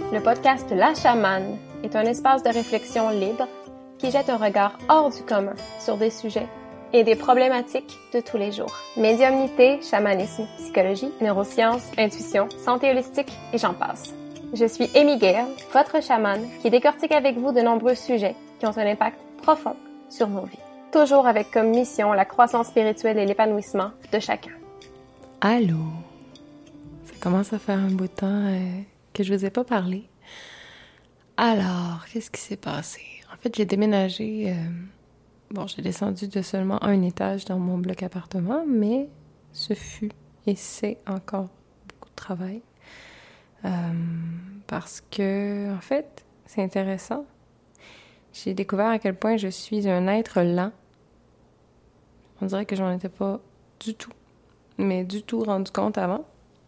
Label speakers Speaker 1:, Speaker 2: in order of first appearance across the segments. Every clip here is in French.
Speaker 1: Le podcast La Chamane est un espace de réflexion libre qui jette un regard hors du commun sur des sujets et des problématiques de tous les jours. Médiumnité, chamanisme, psychologie, neurosciences, intuition, santé holistique et j'en passe. Je suis Amy Gale, votre chamane qui décortique avec vous de nombreux sujets qui ont un impact profond sur nos vies. Toujours avec comme mission la croissance spirituelle et l'épanouissement de chacun.
Speaker 2: Allô? Ça commence à faire un bout de temps que je vous ai pas parlé. Alors, qu'est-ce qui s'est passé? En fait, j'ai déménagé... j'ai descendu de seulement un étage dans mon bloc appartement, mais ce fut et c'est encore beaucoup de travail. Parce que, en fait, c'est intéressant. J'ai découvert à quel point je suis un être lent. On dirait que j'en étais pas du tout rendu compte avant.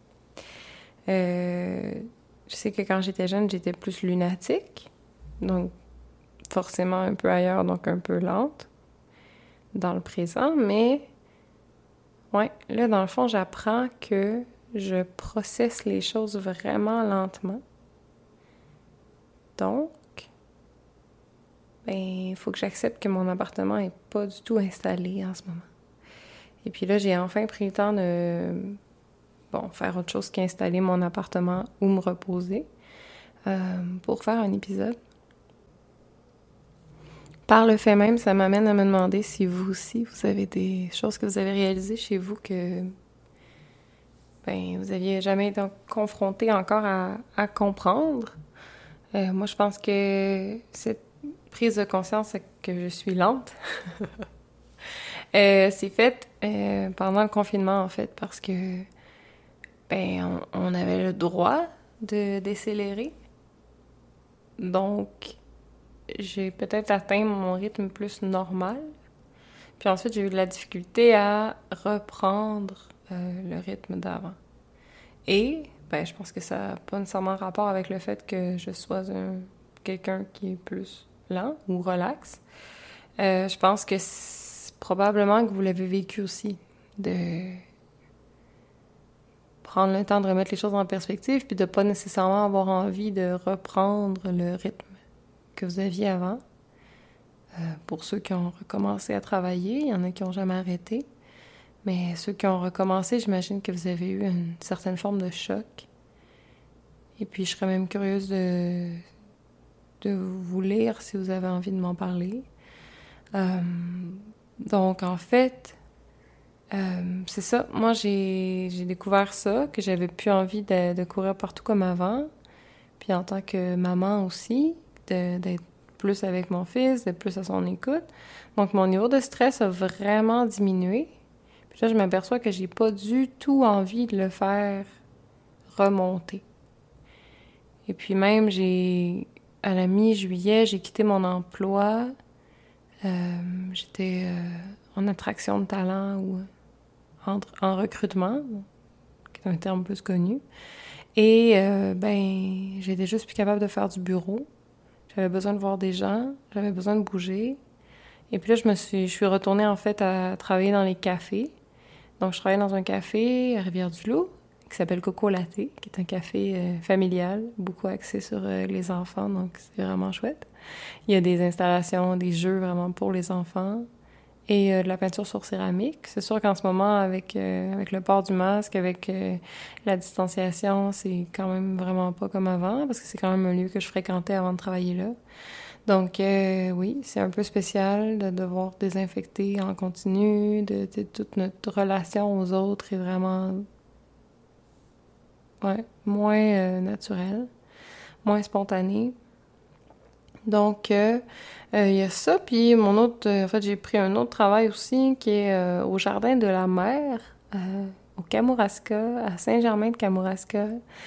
Speaker 2: Je sais que quand j'étais jeune, j'étais plus lunatique, donc forcément un peu ailleurs, donc un peu lente dans le présent, mais ouais, là, dans le fond, j'apprends que je processe les choses vraiment lentement. Donc, il faut que j'accepte que mon appartement n'est pas du tout installé en ce moment. Et puis là, j'ai enfin pris le temps de faire autre chose qu'installer mon appartement ou me reposer pour faire un épisode. Par le fait même, ça m'amène à me demander si vous aussi, vous avez des choses que vous avez réalisées chez vous que vous aviez jamais été confronté encore à comprendre. Moi, je pense que cette prise de conscience que je suis lente, c'est faite pendant le confinement, en fait, parce que on avait le droit de décélérer. Donc, j'ai peut-être atteint mon rythme plus normal. Puis ensuite, j'ai eu de la difficulté à reprendre le rythme d'avant. Et, je pense que ça n'a pas nécessairement rapport avec le fait que je sois quelqu'un qui est plus lent ou relax. Je pense que probablement que vous l'avez vécu aussi, de prendre le temps de remettre les choses en perspective puis de pas nécessairement avoir envie de reprendre le rythme que vous aviez avant. Pour ceux qui ont recommencé à travailler, il y en a qui n'ont jamais arrêté. Mais ceux qui ont recommencé, j'imagine que vous avez eu une certaine forme de choc. Et puis, je serais même curieuse de vous lire si vous avez envie de m'en parler. Donc, en fait, c'est ça. Moi, j'ai découvert ça, que j'avais plus envie de courir partout comme avant. Puis en tant que maman aussi, d'être plus avec mon fils, d'être plus à son écoute. Donc, mon niveau de stress a vraiment diminué. Puis là, je m'aperçois que j'ai pas du tout envie de le faire remonter. Et puis même, à la mi-juillet, j'ai quitté mon emploi. J'étais en attraction de talent ou en recrutement, qui est un terme plus connu. Et j'étais juste plus capable de faire du bureau. J'avais besoin de voir des gens, j'avais besoin de bouger. Et puis là, je suis retournée en fait à travailler dans les cafés. Donc, je travaillais dans un café à Rivière-du-Loup qui s'appelle Coco Latte, qui est un café familial, beaucoup axé sur les enfants, donc c'est vraiment chouette. Il y a des installations, des jeux vraiment pour les enfants et de la peinture sur céramique. C'est sûr qu'en ce moment, avec le port du masque, avec la distanciation, c'est quand même vraiment pas comme avant, parce que c'est quand même un lieu que je fréquentais avant de travailler là. Donc, oui, c'est un peu spécial de devoir désinfecter en continu, de toute notre relation aux autres est vraiment moins naturelle, moins spontanée. Donc, il y a ça. Puis, j'ai pris un autre travail aussi qui est au Jardin de la Mer, au Kamouraska, à Saint-Germain-de-Kamouraska.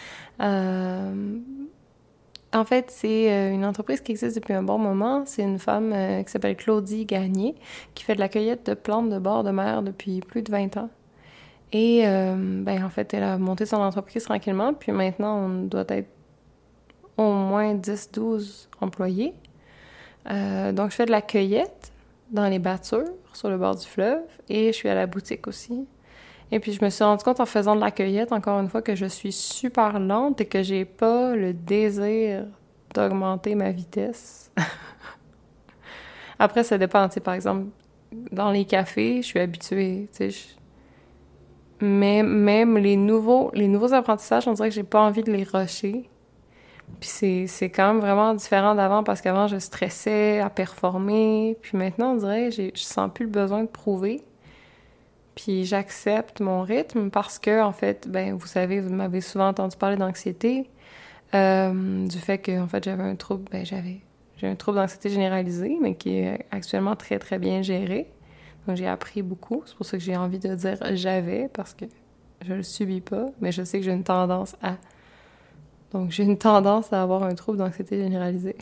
Speaker 2: En fait, c'est une entreprise qui existe depuis un bon moment. C'est une femme qui s'appelle Claudie Gagné, qui fait de la cueillette de plantes de bord de mer depuis plus de 20 ans. Et, en fait, elle a monté son entreprise tranquillement, puis maintenant, on doit être au moins 10-12 employés. Donc, je fais de la cueillette dans les battures, sur le bord du fleuve, et je suis à la boutique aussi. Et puis, je me suis rendu compte en faisant de la cueillette, encore une fois, que je suis super lente et que j'ai pas le désir d'augmenter ma vitesse. Après, ça dépend, tu sais, par exemple, dans les cafés, je suis habituée, tu sais, mais même les nouveaux apprentissages, on dirait que j'ai pas envie de les rusher. Puis c'est quand même vraiment différent d'avant, parce qu'avant, je stressais à performer, puis maintenant, on dirait, je sens plus le besoin de prouver. Puis j'accepte mon rythme parce que, en fait, ben, vous savez, vous m'avez souvent entendu parler d'anxiété, du fait que, en fait, j'avais un trouble, j'ai un trouble d'anxiété généralisée, mais qui est actuellement très, très bien géré. Donc, j'ai appris beaucoup. C'est pour ça que j'ai envie de dire j'avais, parce que je le subis pas, mais je sais que j'ai une tendance à. Donc, j'ai une tendance à avoir un trouble d'anxiété généralisée.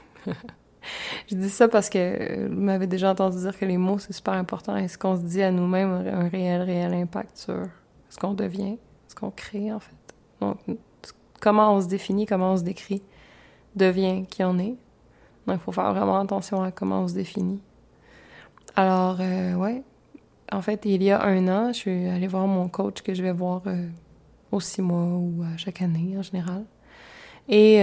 Speaker 2: Je dis ça parce que vous m'avez déjà entendu dire que les mots, c'est super important, et ce qu'on se dit à nous-mêmes a un réel impact sur ce qu'on devient, ce qu'on crée, en fait. Donc, comment on se définit, comment on se décrit, devient qui on est. Donc, il faut faire vraiment attention à comment on se définit. Alors, ouais. En fait, il y a 1 an, je suis allée voir mon coach que je vais voir aux 6 mois ou à chaque année, en général. Et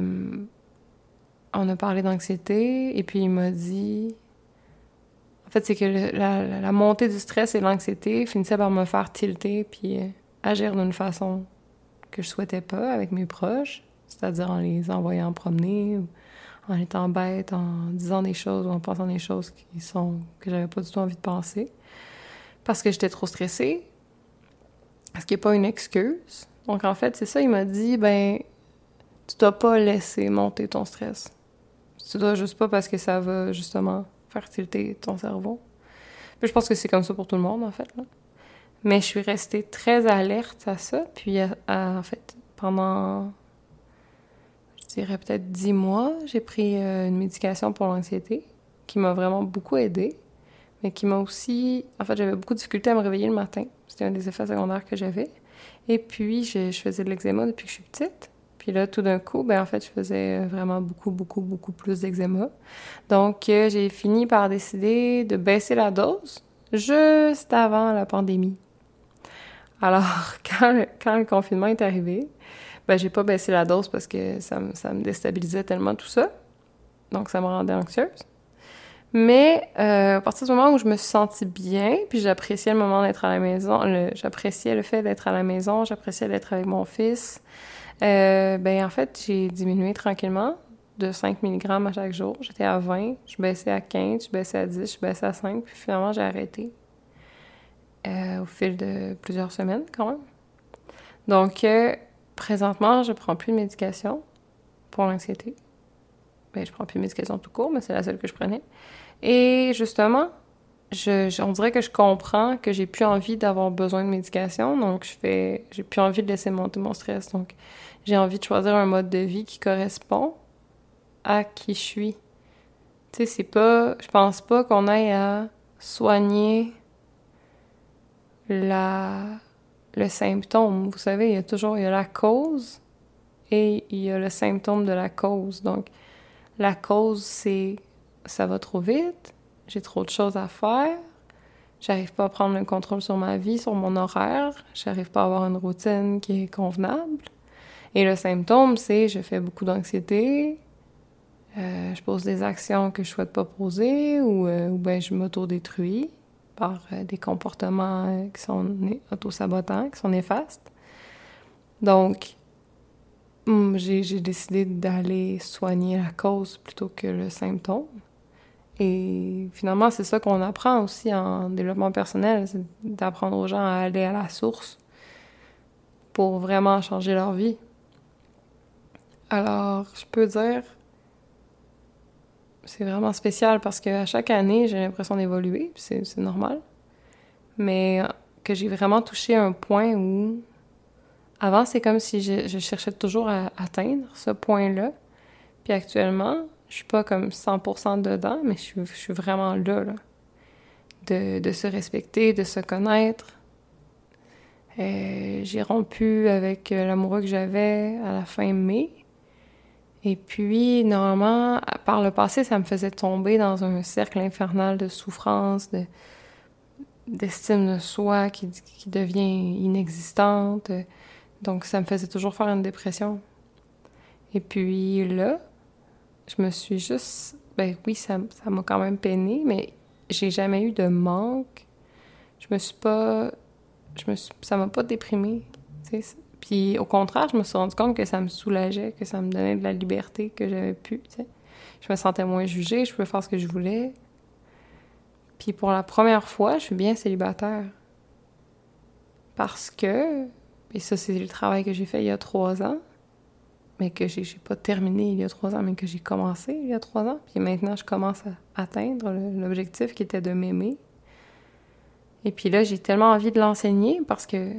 Speaker 2: on a parlé d'anxiété, et puis il m'a dit... En fait, c'est que la montée du stress et l'anxiété finissait par me faire tilter puis agir d'une façon que je souhaitais pas avec mes proches, c'est-à-dire en les envoyant promener, ou en étant bête, en disant des choses ou en pensant des choses que j'avais pas du tout envie de penser, parce que j'étais trop stressée, ce qui n'est pas une excuse. Donc, en fait, c'est ça, il m'a dit, ben, tu dois pas laisser monter ton stress. Tu dois juste pas, parce que ça va, justement, faire tilter ton cerveau. Puis je pense que c'est comme ça pour tout le monde, en fait, là. Mais je suis restée très alerte à ça, puis en fait, pendant, je dirais peut-être 10 mois, j'ai pris une médication pour l'anxiété, qui m'a vraiment beaucoup aidée, mais qui m'a aussi... En fait, j'avais beaucoup de difficulté à me réveiller le matin. C'était un des effets secondaires que j'avais. Et puis, je faisais de l'eczéma depuis que je suis petite. Puis là, tout d'un coup, ben en fait, je faisais vraiment beaucoup plus d'eczéma. Donc, j'ai fini par décider de baisser la dose juste avant la pandémie. Alors, quand le confinement est arrivé, ben j'ai pas baissé la dose parce que ça me déstabilisait tellement tout ça. Donc, ça me rendait anxieuse. Mais à partir du moment où je me suis sentie bien, puis j'appréciais le moment d'être à la maison, j'appréciais le fait d'être à la maison, j'appréciais d'être avec mon fils, ben en fait, j'ai diminué tranquillement de 5 mg à chaque jour. J'étais à 20, je baissais à 15, je baissais à 10, je baissais à 5, puis finalement, j'ai arrêté au fil de plusieurs semaines, quand même. Donc, présentement, je prends plus de médication pour l'anxiété. Ben, je prends plus de médication tout court, mais c'est la seule que je prenais. Et justement, on dirait que je comprends que j'ai plus envie d'avoir besoin de médication, donc j'ai plus envie de laisser monter mon stress. Donc, j'ai envie de choisir un mode de vie qui correspond à qui je suis. Tu sais, je pense pas qu'on aille à soigner le symptôme. Vous savez, il y a la cause et il y a le symptôme de la cause. Donc, la cause, c'est ça va trop vite, j'ai trop de choses à faire, j'arrive pas à prendre le contrôle sur ma vie, sur mon horaire, j'arrive pas à avoir une routine qui est convenable. Et le symptôme, c'est je fais beaucoup d'anxiété, je pose des actions que je souhaite pas poser, ou ben je m'auto-détruis par des comportements qui sont auto-sabotants, qui sont néfastes. Donc, j'ai décidé d'aller soigner la cause plutôt que le symptôme. Et finalement, c'est ça qu'on apprend aussi en développement personnel, c'est d'apprendre aux gens à aller à la source pour vraiment changer leur vie. Alors, je peux dire, c'est vraiment spécial parce qu'à chaque année, j'ai l'impression d'évoluer, puis c'est normal. Mais que j'ai vraiment touché un point où... Avant, c'est comme si je cherchais toujours à atteindre ce point-là. Puis actuellement, je suis pas comme 100% dedans, mais je suis vraiment là. De se respecter, de se connaître. J'ai rompu avec l'amoureux que j'avais à la fin mai. Et puis, normalement, par le passé, ça me faisait tomber dans un cercle infernal de souffrance, d'estime de soi qui devient inexistante. Donc, ça me faisait toujours faire une dépression. Et puis là, je me suis juste... Ben oui, ça m'a quand même peiné, mais j'ai jamais eu de manque. Ça m'a pas déprimée, tu sais. Puis au contraire, je me suis rendu compte que ça me soulageait, que ça me donnait de la liberté que j'avais plus, tu sais. Je me sentais moins jugée, je pouvais faire ce que je voulais. Puis pour la première fois, je suis bien célibataire. Parce que, et ça c'est le travail que j'ai fait il y a 3 ans, mais que j'ai pas terminé il y a 3 ans, mais que j'ai commencé il y a 3 ans. Puis maintenant, je commence à atteindre l'objectif qui était de m'aimer. Et puis là, j'ai tellement envie de l'enseigner parce que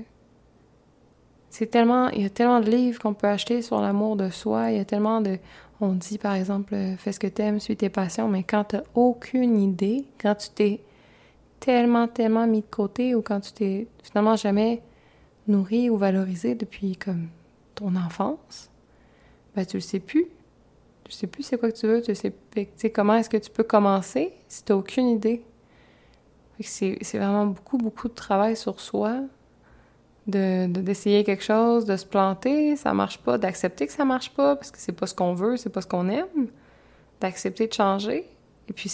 Speaker 2: il y a tellement de livres qu'on peut acheter sur l'amour de soi. Il y a tellement de... On dit, par exemple, fais ce que t'aimes, suis tes passions, mais quand t'as aucune idée, quand tu t'es tellement mis de côté ou quand tu t'es finalement jamais nourri ou valorisé depuis comme ton enfance, ben tu le sais plus. Tu sais plus c'est quoi que tu veux, tu sais comment est-ce que tu peux commencer si t'as aucune idée. C'est vraiment beaucoup de travail sur soi, d'essayer quelque chose, de se planter, ça marche pas, d'accepter que ça marche pas, parce que c'est pas ce qu'on veut, c'est pas ce qu'on aime, d'accepter de changer. Et puis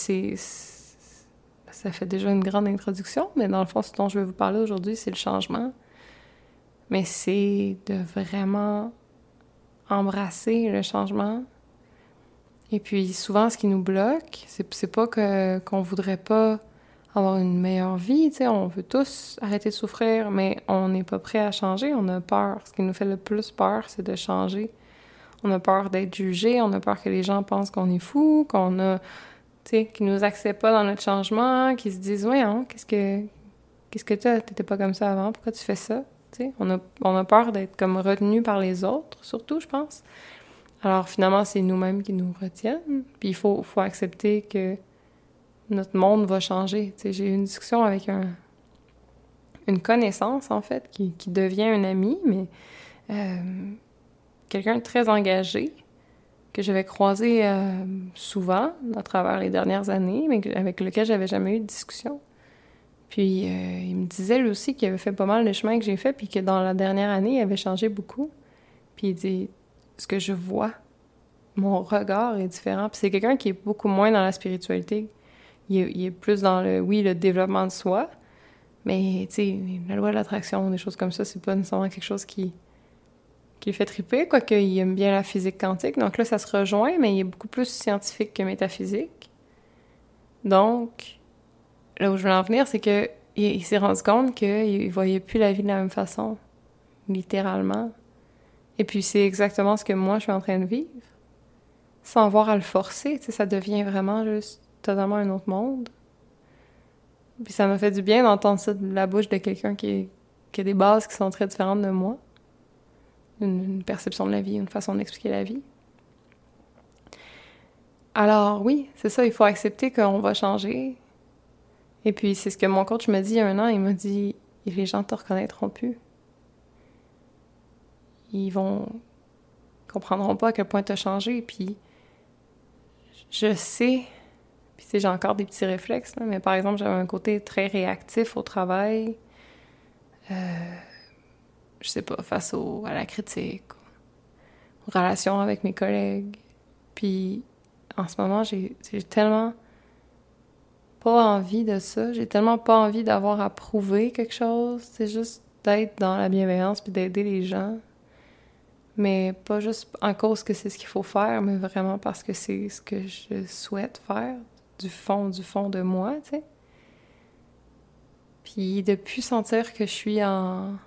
Speaker 2: ça fait déjà une grande introduction, mais dans le fond, ce dont je vais vous parler aujourd'hui, c'est le changement. Mais c'est de vraiment embrasser le changement. Et puis souvent, ce qui nous bloque, c'est pas qu'on voudrait pas avoir une meilleure vie, tu sais, on veut tous arrêter de souffrir, mais on n'est pas prêt à changer, on a peur. Ce qui nous fait le plus peur, c'est de changer. On a peur d'être jugé, on a peur que les gens pensent qu'on est fou, tu sais, qu'ils nous acceptent pas dans notre changement, qu'ils se disent, ouais, hein, qu'est-ce que t'étais pas comme ça avant, pourquoi tu fais ça? Tu sais, on a peur d'être comme retenu par les autres, surtout, je pense. Alors finalement, c'est nous-mêmes qui nous retiennent, puis il faut accepter que notre monde va changer. Tu sais, j'ai eu une discussion avec une connaissance, en fait, qui devient un ami, mais quelqu'un de très engagé, que j'avais croisé souvent à travers les dernières années, mais avec lequel j'avais jamais eu de discussion. Puis il me disait lui aussi qu'il avait fait pas mal de chemin que j'ai fait, puis que dans la dernière année, il avait changé beaucoup. Puis il dit, ce que je vois, mon regard est différent. Puis c'est quelqu'un qui est beaucoup moins dans la spiritualité. Il est plus dans le développement de soi, mais, tu sais, la loi de l'attraction, des choses comme ça, c'est pas nécessairement quelque chose qui lui fait triper, quoique il aime bien la physique quantique. Donc là, ça se rejoint, mais il est beaucoup plus scientifique que métaphysique. Donc, là où je veux en venir, c'est que il s'est rendu compte qu'il voyait plus la vie de la même façon, littéralement. Et puis, c'est exactement ce que moi, je suis en train de vivre. Sans avoir à le forcer, tu sais, ça devient vraiment juste totalement un autre monde. Puis ça m'a fait du bien d'entendre ça de la bouche de quelqu'un qui a des bases qui sont très différentes de moi. Une perception de la vie, une façon d'expliquer la vie. Alors oui, c'est ça, il faut accepter qu'on va changer. Et puis c'est ce que mon coach m'a dit il y a 1 an, il m'a dit « Les gens te reconnaîtront plus. Ils comprendront pas à quel point tu as changé. » Puis je sais... Puis, tu sais, j'ai encore des petits réflexes, là, mais par exemple, j'avais un côté très réactif au travail. Je sais pas, face à la critique, aux relations avec mes collègues. Puis, en ce moment, j'ai tellement pas envie de ça. J'ai tellement pas envie d'avoir à prouver quelque chose. C'est juste d'être dans la bienveillance puis d'aider les gens. Mais pas juste en cause que c'est ce qu'il faut faire, mais vraiment parce que c'est ce que je souhaite faire. Du fond de moi, tu sais. Puis de plus sentir que je suis en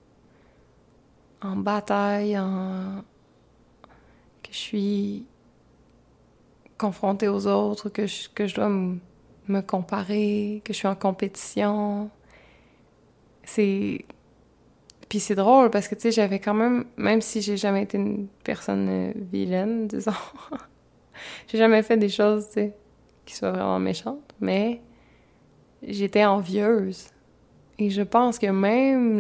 Speaker 2: bataille, que je suis confrontée aux autres, que je dois me comparer, que je suis en compétition. Puis c'est drôle parce que, tu sais, j'avais quand même si j'ai jamais été une personne vilaine, disons, j'ai jamais fait des choses, tu sais, qui soient vraiment méchantes, mais j'étais envieuse. Et je pense que même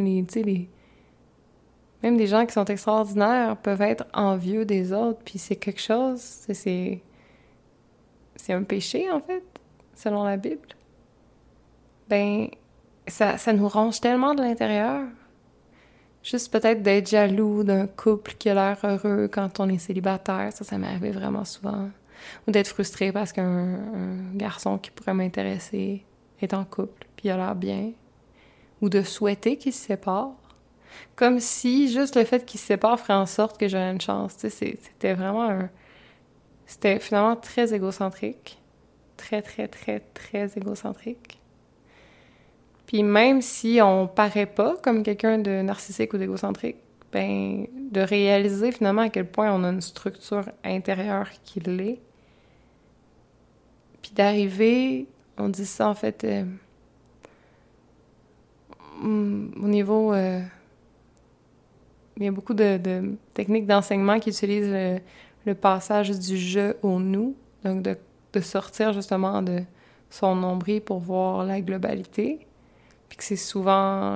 Speaker 2: même des gens qui sont extraordinaires peuvent être envieux des autres, puis c'est quelque chose, c'est un péché, en fait, selon la Bible. Ben, ça nous ronge tellement de l'intérieur. Juste peut-être d'être jaloux d'un couple qui a l'air heureux quand on est célibataire, ça m'est arrivé vraiment souvent. Ou d'être frustré parce qu'un garçon qui pourrait m'intéresser est en couple, puis il a l'air bien. Ou de souhaiter qu'il se sépare. Comme si juste le fait qu'il se sépare ferait en sorte que j'aurais une chance. Tu sais, c'était vraiment C'était finalement très égocentrique. Très, très, très, très égocentrique. Puis même si on paraît pas comme quelqu'un de narcissique ou d'égocentrique, ben de réaliser finalement à quel point on a une structure intérieure qui l'est. Puis d'arriver, on dit ça en fait au niveau... il y a beaucoup de techniques d'enseignement qui utilisent le passage du « je » au « nous », donc de sortir justement de son nombril pour voir la globalité. Puis que c'est souvent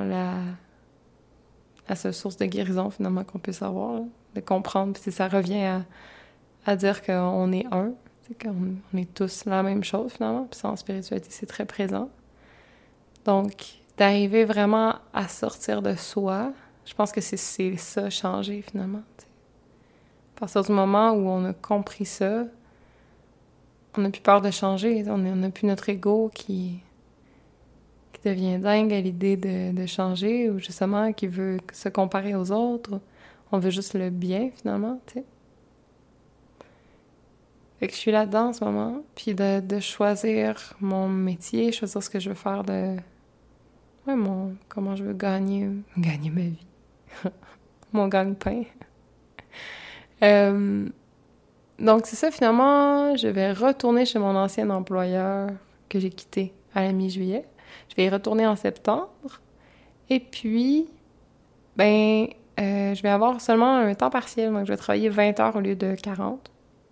Speaker 2: la seule source de guérison, finalement, qu'on puisse avoir, là, de comprendre. Puis ça revient à dire qu'on est un, qu'on est tous la même chose, finalement. Puis ça, en spiritualité, c'est très présent. Donc, d'arriver vraiment à sortir de soi, je pense que c'est ça, changer, finalement. T'sais. À partir du moment où on a compris ça, on n'a plus peur de changer. On n'a plus notre ego qui devient dingue à l'idée de changer ou justement qui veut se comparer aux autres. On veut juste le bien, finalement, tu sais. Fait que je suis là-dedans en ce moment, puis de choisir mon métier, choisir ce que je veux faire comment je veux gagner ma vie. Mon gagne-pain. Donc c'est ça, finalement, je vais retourner chez mon ancien employeur que j'ai quitté à la mi-juillet. Je vais y retourner en septembre. Et puis, je vais avoir seulement un temps partiel. Donc, je vais travailler 20 heures au lieu de 40.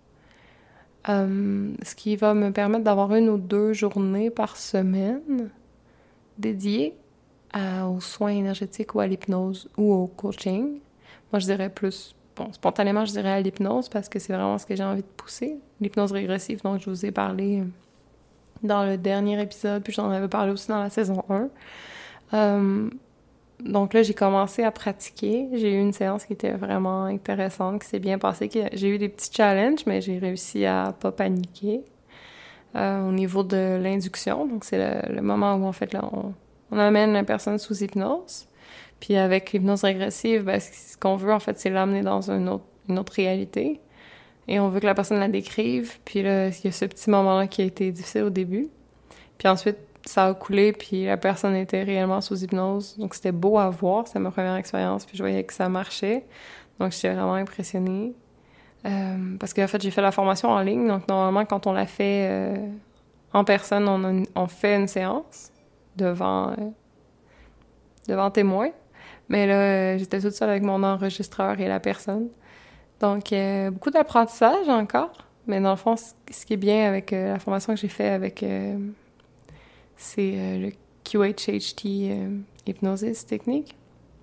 Speaker 2: Ce qui va me permettre d'avoir 1 ou 2 journées par semaine dédiées aux soins énergétiques ou à l'hypnose ou au coaching. Moi, je dirais plus... Bon, spontanément, je dirais à l'hypnose parce que c'est vraiment ce que j'ai envie de pousser. L'hypnose régressive, donc je vous ai parlé dans le dernier épisode, puis j'en avais parlé aussi dans la saison 1. Donc là, j'ai commencé à pratiquer. J'ai eu une séance qui était vraiment intéressante, qui s'est bien passée. J'ai eu des petits challenges, mais j'ai réussi à pas paniquer au niveau de l'induction. Donc c'est le moment où, en fait, là, on amène la personne sous hypnose. Puis avec l'hypnose régressive, ce qu'on veut, en fait, c'est l'amener dans une autre réalité. Et on veut que la personne la décrive. Puis là, il y a ce petit moment-là qui a été difficile au début. Puis ensuite, ça a coulé, puis la personne était réellement sous hypnose. Donc c'était beau à voir, c'était ma première expérience, puis je voyais que ça marchait. Donc j'étais vraiment impressionnée. Parce qu'en fait, j'ai fait la formation en ligne. Donc normalement, quand on la fait en personne, on fait une séance devant témoin. Mais là, j'étais toute seule avec mon enregistreur et la personne. Donc, beaucoup d'apprentissage encore. Mais dans le fond, ce qui est bien avec la formation que j'ai fait avec... c'est le QHHT Hypnosis technique.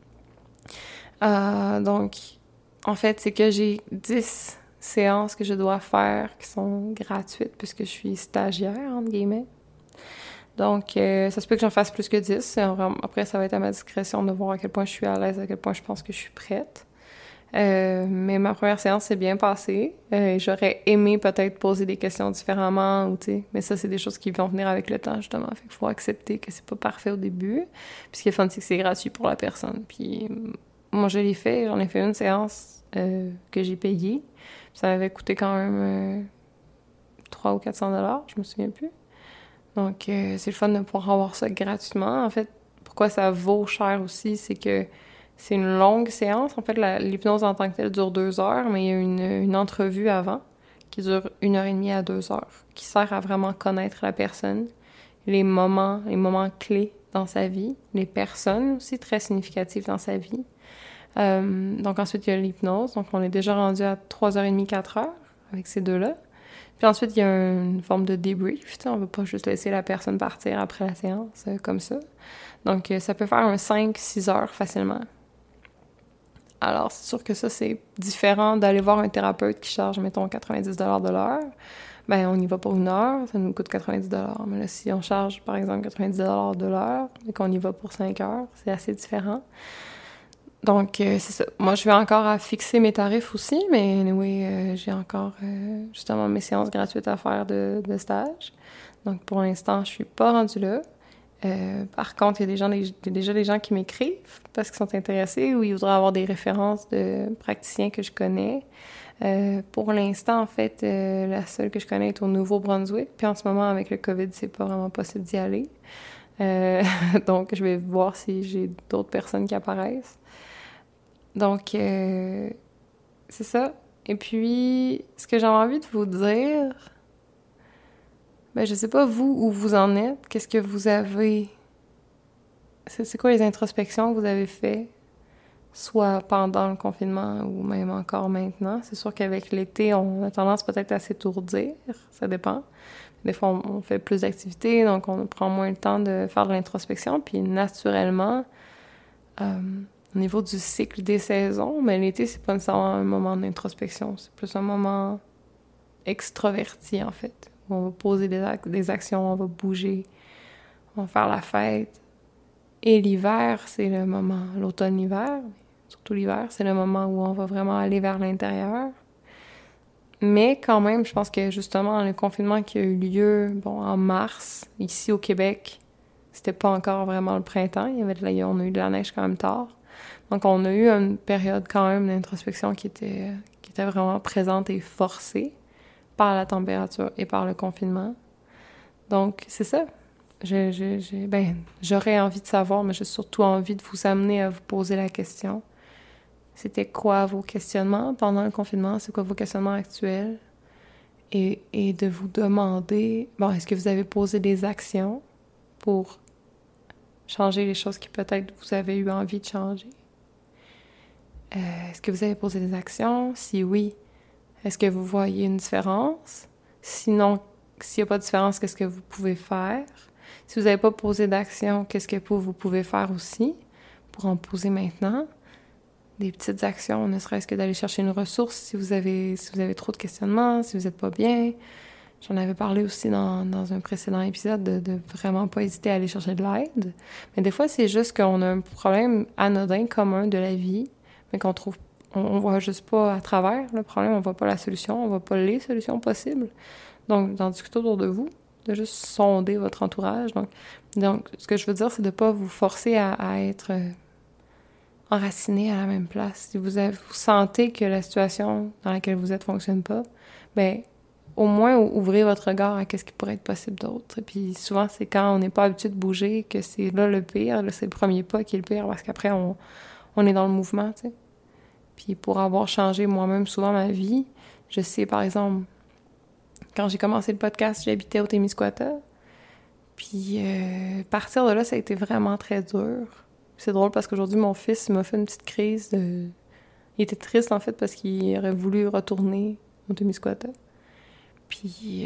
Speaker 2: Donc, en fait, c'est que j'ai 10 séances que je dois faire qui sont gratuites puisque je suis stagiaire, entre guillemets. Donc, ça se peut que j'en fasse plus que 10. Après, ça va être à ma discrétion de voir à quel point je suis à l'aise, à quel point je pense que je suis prête. Mais ma première séance s'est bien passée. J'aurais aimé peut-être poser des questions différemment, mais ça, c'est des choses qui vont venir avec le temps, justement. Fait qu'il faut accepter que c'est pas parfait au début. Puis ce qui est fun, c'est que c'est gratuit pour la personne. Puis moi, j'en ai fait une séance que j'ai payée. Ça m'avait coûté quand même 300 ou 400 $, je me souviens plus. Donc, c'est le fun de pouvoir avoir ça gratuitement. En fait, pourquoi ça vaut cher aussi, c'est que c'est une longue séance. En fait, l'hypnose en tant que telle dure 2 heures, mais il y a une entrevue avant qui dure 1h30 à 2 heures, qui sert à vraiment connaître la personne, les moments clés dans sa vie, les personnes aussi très significatives dans sa vie. Donc ensuite, il y a l'hypnose. Donc on est déjà rendu à 3h30, 4 heures avec ces deux-là. Puis ensuite, il y a une forme de débrief. On ne veut pas juste laisser la personne partir après la séance comme ça. Donc ça peut faire un 5-6 heures facilement. Alors, c'est sûr que ça, c'est différent d'aller voir un thérapeute qui charge, mettons, 90 $ de l'heure. ben on y va pour 1 heure, ça nous coûte 90 $. Mais là, si on charge, par exemple, 90 $ de l'heure et qu'on y va pour 5 heures, c'est assez différent. Donc, c'est ça. Moi, je vais encore à fixer mes tarifs aussi, mais anyway, j'ai encore, justement, mes séances gratuites à faire de stage. Donc, pour l'instant, je suis pas rendue là. Par contre, il y a déjà des gens qui m'écrivent parce qu'ils sont intéressés ou ils voudraient avoir des références de praticiens que je connais. Pour l'instant, en fait, la seule que je connais est au Nouveau-Brunswick. Puis en ce moment, avec le COVID, c'est pas vraiment possible d'y aller. Donc, je vais voir si j'ai d'autres personnes qui apparaissent. Donc, c'est ça. Et puis, ce que j'avais envie de vous dire, ben, je sais pas vous où vous en êtes. Qu'est-ce que vous avez... C'est quoi les introspections que vous avez faites, soit pendant le confinement ou même encore maintenant? C'est sûr qu'avec l'été, on a tendance peut-être à s'étourdir. Ça dépend. Des fois, on fait plus d'activités, donc on prend moins le temps de faire de l'introspection. Puis naturellement... au niveau du cycle des saisons, mais l'été, c'est pas nécessairement un moment d'introspection. C'est plus un moment extraverti, en fait. Où on va poser des actions, on va bouger, on va faire la fête. Et l'hiver, c'est le moment, l'automne-hiver, surtout l'hiver, c'est le moment où on va vraiment aller vers l'intérieur. Mais quand même, je pense que justement, le confinement qui a eu lieu, en mars, ici au Québec, c'était pas encore vraiment le printemps. On a eu de la neige quand même tard. Donc, on a eu une période quand même d'introspection qui était vraiment présente et forcée par la température et par le confinement. Donc, c'est ça. J'aurais envie de savoir, mais j'ai surtout envie de vous amener à vous poser la question. C'était quoi vos questionnements pendant le confinement? C'est quoi vos questionnements actuels? Et de vous demander, est-ce que vous avez posé des actions pour changer les choses qui peut-être vous avez eu envie de changer? Est-ce que vous avez posé des actions? Si oui, est-ce que vous voyez une différence? Sinon, s'il n'y a pas de différence, qu'est-ce que vous pouvez faire? Si vous n'avez pas posé d'action, qu'est-ce que vous pouvez faire aussi pour en poser maintenant? Des petites actions, ne serait-ce que d'aller chercher une ressource si vous avez trop de questionnements, si vous n'êtes pas bien. J'en avais parlé aussi dans un précédent épisode de vraiment pas hésiter à aller chercher de l'aide. Mais des fois, c'est juste qu'on a un problème anodin, commun de la vie, mais on voit juste pas à travers le problème, on voit pas la solution, on voit pas les solutions possibles. Donc, d'en discuter autour de vous, de juste sonder votre entourage. Donc ce que je veux dire, c'est de pas vous forcer à être enraciné à la même place. Si vous sentez que la situation dans laquelle vous êtes fonctionne pas, au moins ouvrez votre regard à ce qui pourrait être possible d'autre. Et puis souvent, c'est quand on n'est pas habitué de bouger que c'est là le pire, là, c'est le premier pas qui est le pire, parce qu'après, on est dans le mouvement, tu sais. Puis pour avoir changé moi-même souvent ma vie, je sais, par exemple, quand j'ai commencé le podcast, j'habitais au Témiscouata. Puis partir de là, ça a été vraiment très dur. C'est drôle parce qu'aujourd'hui, mon fils m'a fait une petite crise de... Il était triste, en fait, parce qu'il aurait voulu retourner au Témiscouata. Puis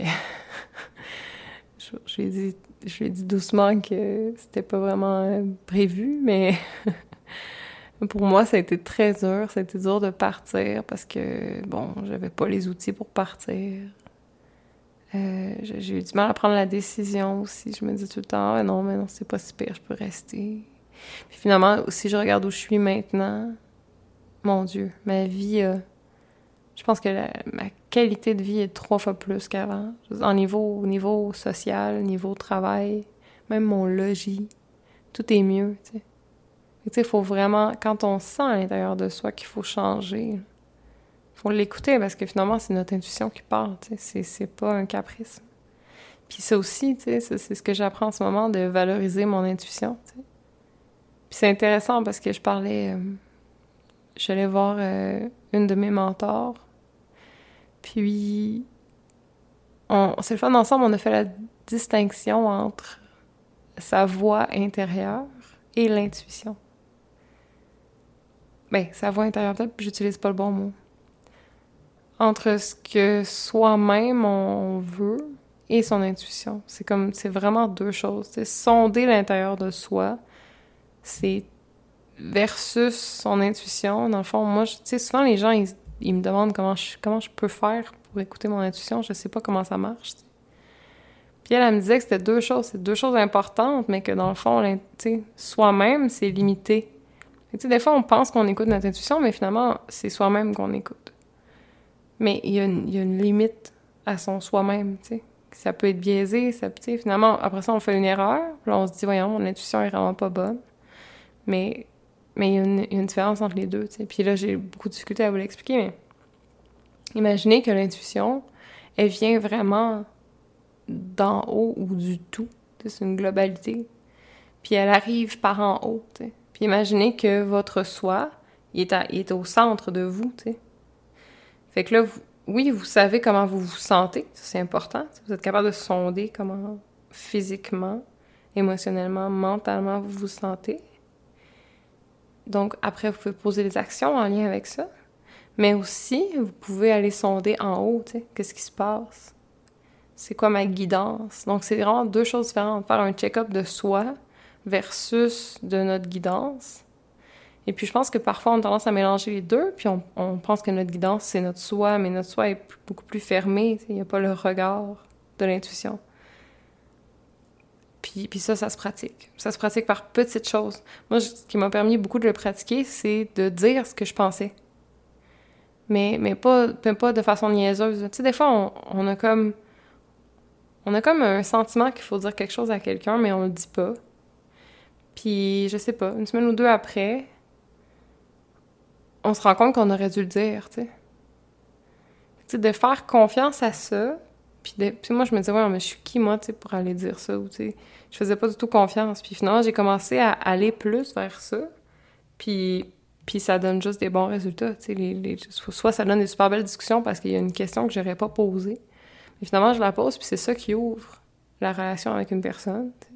Speaker 2: je lui ai dit doucement que c'était pas vraiment prévu, mais pour moi, ça a été très dur. Ça a été dur de partir parce que, j'avais pas les outils pour partir. J'ai eu du mal à prendre la décision aussi. Je me dis tout le temps, non, c'est pas si pire, je peux rester. Puis finalement, si je regarde où je suis maintenant, mon Dieu, ma vie, je pense que ma qualité de vie est 3 fois plus qu'avant. Au niveau social, niveau travail, même mon logis, tout est mieux, tu sais. Tu sais, il faut vraiment, quand on sent à l'intérieur de soi qu'il faut changer, il faut l'écouter parce que finalement, c'est notre intuition qui parle, tu sais. C'est pas un caprice. Puis ça aussi, tu sais, c'est ce que j'apprends en ce moment, de valoriser mon intuition, tu sais. Puis c'est intéressant parce que je suis allée voir une de mes mentors. Puis, c'est le fun, ensemble, on a fait la distinction entre sa voix intérieure et l'intuition. Sa voix intérieure, peut-être, puis j'utilise pas le bon mot. Entre ce que soi-même on veut et son intuition. C'est vraiment 2 choses. T'sais, sonder l'intérieur de soi, c'est versus son intuition. Dans le fond, moi, souvent les gens, il me demande comment je peux faire pour écouter mon intuition. Je sais pas comment ça marche. T'sais. Puis elle me disait que c'était c'est deux choses importantes, mais que dans le fond, tu sais, soi-même, c'est limité. Tu sais, des fois, on pense qu'on écoute notre intuition, mais finalement, c'est soi-même qu'on écoute. Mais il y a une limite à son soi-même, tu sais. Ça peut être biaisé, tu sais, finalement, après ça, on fait une erreur, puis là, on se dit, voyons, mon intuition est vraiment pas bonne. Mais il y a une différence entre les deux, tu sais. Puis là, j'ai beaucoup de difficulté à vous l'expliquer, mais imaginez que l'intuition, elle vient vraiment d'en haut ou du tout. Tu sais, c'est une globalité. Puis elle arrive par en haut, tu sais. Puis imaginez que votre soi, il est au centre de vous, tu sais. Fait que là, vous savez comment vous vous sentez, ça, c'est important. Vous êtes capable de sonder comment physiquement, émotionnellement, mentalement vous vous sentez. Donc après, vous pouvez poser des actions en lien avec ça. Mais aussi, vous pouvez aller sonder en haut, tu sais, qu'est-ce qui se passe? C'est quoi ma guidance? Donc c'est vraiment deux choses différentes. Faire un check-up de soi versus de notre guidance. Et puis, je pense que parfois, on a tendance à mélanger les deux, puis on pense que notre guidance, c'est notre soi, mais notre soi est beaucoup plus fermé. Il n'y a pas le regard de l'intuition. Puis ça se pratique. Ça se pratique par petites choses. Moi, ce qui m'a permis beaucoup de le pratiquer, c'est de dire ce que je pensais. Mais pas de façon niaiseuse. Tu sais, des fois, on a comme un sentiment qu'il faut dire quelque chose à quelqu'un, mais on le dit pas. Puis, je sais pas, une semaine ou deux après, on se rend compte qu'on aurait dû le dire, tu sais. Tu sais, de faire confiance à ça, puis moi, je me disais, ouais, mais je suis qui, moi, tu sais, pour aller dire ça, ou tu sais, je faisais pas du tout confiance. Puis finalement, j'ai commencé à aller plus vers ça, puis ça donne juste des bons résultats, tu sais. Soit ça donne des super belles discussions parce qu'il y a une question que j'aurais pas posée, mais finalement, je la pose, puis c'est ça qui ouvre la relation avec une personne, tu sais.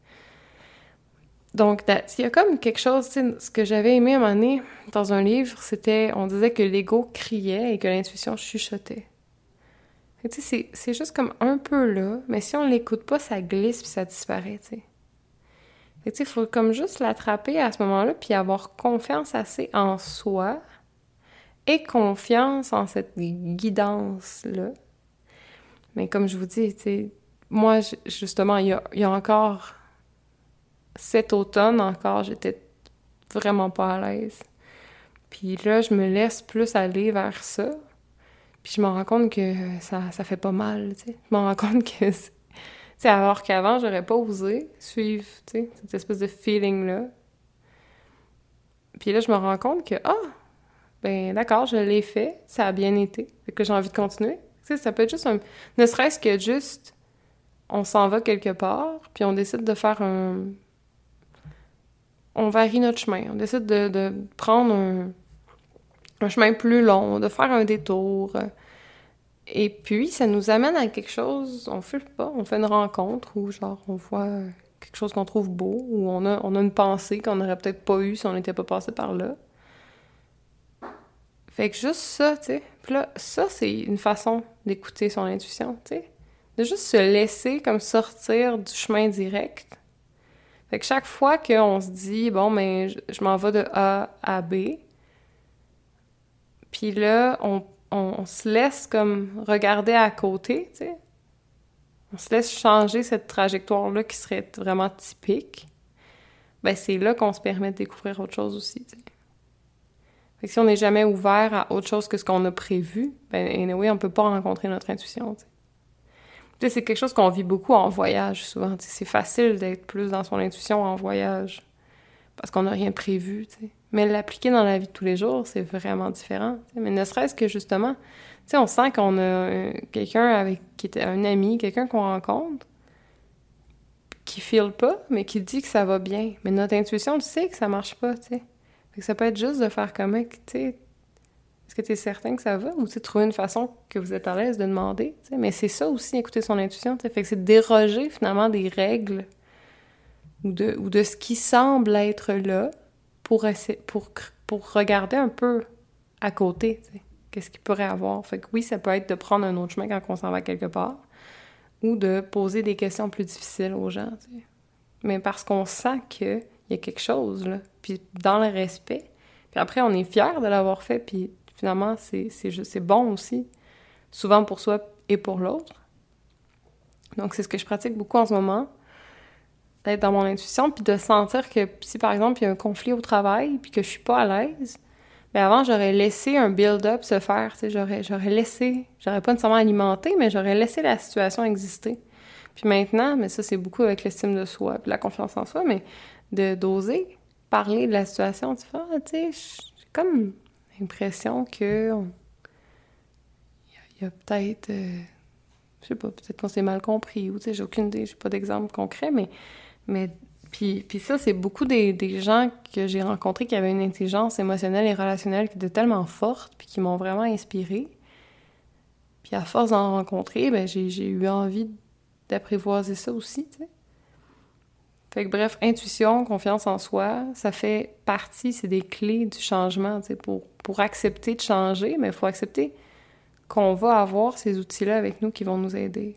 Speaker 2: Donc, il y a comme quelque chose, tu sais, ce que j'avais aimé à un moment donné dans un livre, c'était, on disait que l'ego criait et que l'intuition chuchotait. Tu sais, c'est juste comme un peu là, mais si on l'écoute pas, ça glisse puis ça disparaît, tu sais. Tu sais, il faut comme juste l'attraper à ce moment-là puis avoir confiance assez en soi et confiance en cette guidance-là. Mais comme je vous dis, tu sais, moi, justement, il y a encore... Cet automne encore, j'étais vraiment pas à l'aise. Puis là, je me laisse plus aller vers ça. Puis je me rends compte que ça fait pas mal, tu sais. Je me rends compte que... Tu sais, alors qu'avant, j'aurais pas osé suivre, tu sais, cette espèce de feeling-là. Puis là, je me rends compte que, ben d'accord, je l'ai fait, ça a bien été. Fait que j'ai envie de continuer. Tu sais, ça peut être juste un... Ne serait-ce que juste, on s'en va quelque part, puis on décide de faire on varie notre chemin. On décide de prendre un chemin plus long, de faire un détour. Et puis, ça nous amène à quelque chose, on fait une rencontre où, genre, on voit quelque chose qu'on trouve beau, où on a une pensée qu'on n'aurait peut-être pas eue si on n'était pas passé par là. Fait que juste ça, tu sais. Puis là, ça, c'est une façon d'écouter son intuition, tu sais. De juste se laisser comme sortir du chemin direct. Fait que chaque fois qu'on se dit, bon, ben, je m'en vais de A à B, puis là, on se laisse comme regarder à côté, tu sais. On se laisse changer cette trajectoire-là qui serait vraiment typique. Ben, c'est là qu'on se permet de découvrir autre chose aussi, tu sais. Fait que si on n'est jamais ouvert à autre chose que ce qu'on a prévu, ben, anyway, on peut pas rencontrer notre intuition, tu sais. Tu sais, c'est quelque chose qu'on vit beaucoup en voyage, souvent. Tu sais, c'est facile d'être plus dans son intuition en voyage parce qu'on n'a rien prévu, tu sais. Mais l'appliquer dans la vie de tous les jours, c'est vraiment différent. Tu sais. Mais ne serait-ce que, justement, tu sais, on sent qu'on a quelqu'un qui était un ami, quelqu'un qu'on rencontre, qui file pas, mais qui dit que ça va bien. Mais notre intuition, tu sais que ça marche pas, tu sais. Fait que ça peut être juste de faire comment, tu sais... Est-ce que tu es certain que ça va? Ou tu trouver une façon que vous êtes à l'aise de demander? T'sais? Mais c'est ça aussi, écouter son intuition. T'sais. Fait que c'est de déroger finalement des règles ou de ce qui semble être là pour regarder un peu à côté. T'sais. Qu'est-ce qu'il pourrait avoir? Fait que oui, ça peut être de prendre un autre chemin quand on s'en va quelque part ou de poser des questions plus difficiles aux gens. T'sais. Mais parce qu'on sent qu'il y a quelque chose, là. Puis dans le respect. Puis après, on est fiers de l'avoir fait, puis finalement, c'est bon aussi, souvent pour soi et pour l'autre. Donc, c'est ce que je pratique beaucoup en ce moment, d'être dans mon intuition, puis de sentir que si, par exemple, il y a un conflit au travail, puis que je suis pas à l'aise, mais avant, j'aurais laissé un build-up se faire, tu sais, j'aurais pas nécessairement alimenté, mais j'aurais laissé la situation exister. Puis maintenant, mais ça, c'est beaucoup avec l'estime de soi, puis la confiance en soi, mais d'oser parler de la situation, tu fais, ah, tu sais, j'ai comme l'impression que il y a peut-être, je sais pas, peut-être qu'on s'est mal compris, ou tu sais, j'ai aucune idée, j'ai pas d'exemple concret, mais puis ça, c'est beaucoup des gens que j'ai rencontrés qui avaient une intelligence émotionnelle et relationnelle qui était tellement forte, puis qui m'ont vraiment inspirée. Puis à force d'en rencontrer, ben j'ai eu envie d'apprivoiser ça aussi, tu sais. Fait que bref, intuition, confiance en soi, ça fait partie, c'est des clés du changement, tu sais, pour accepter de changer, mais il faut accepter qu'on va avoir ces outils-là avec nous qui vont nous aider.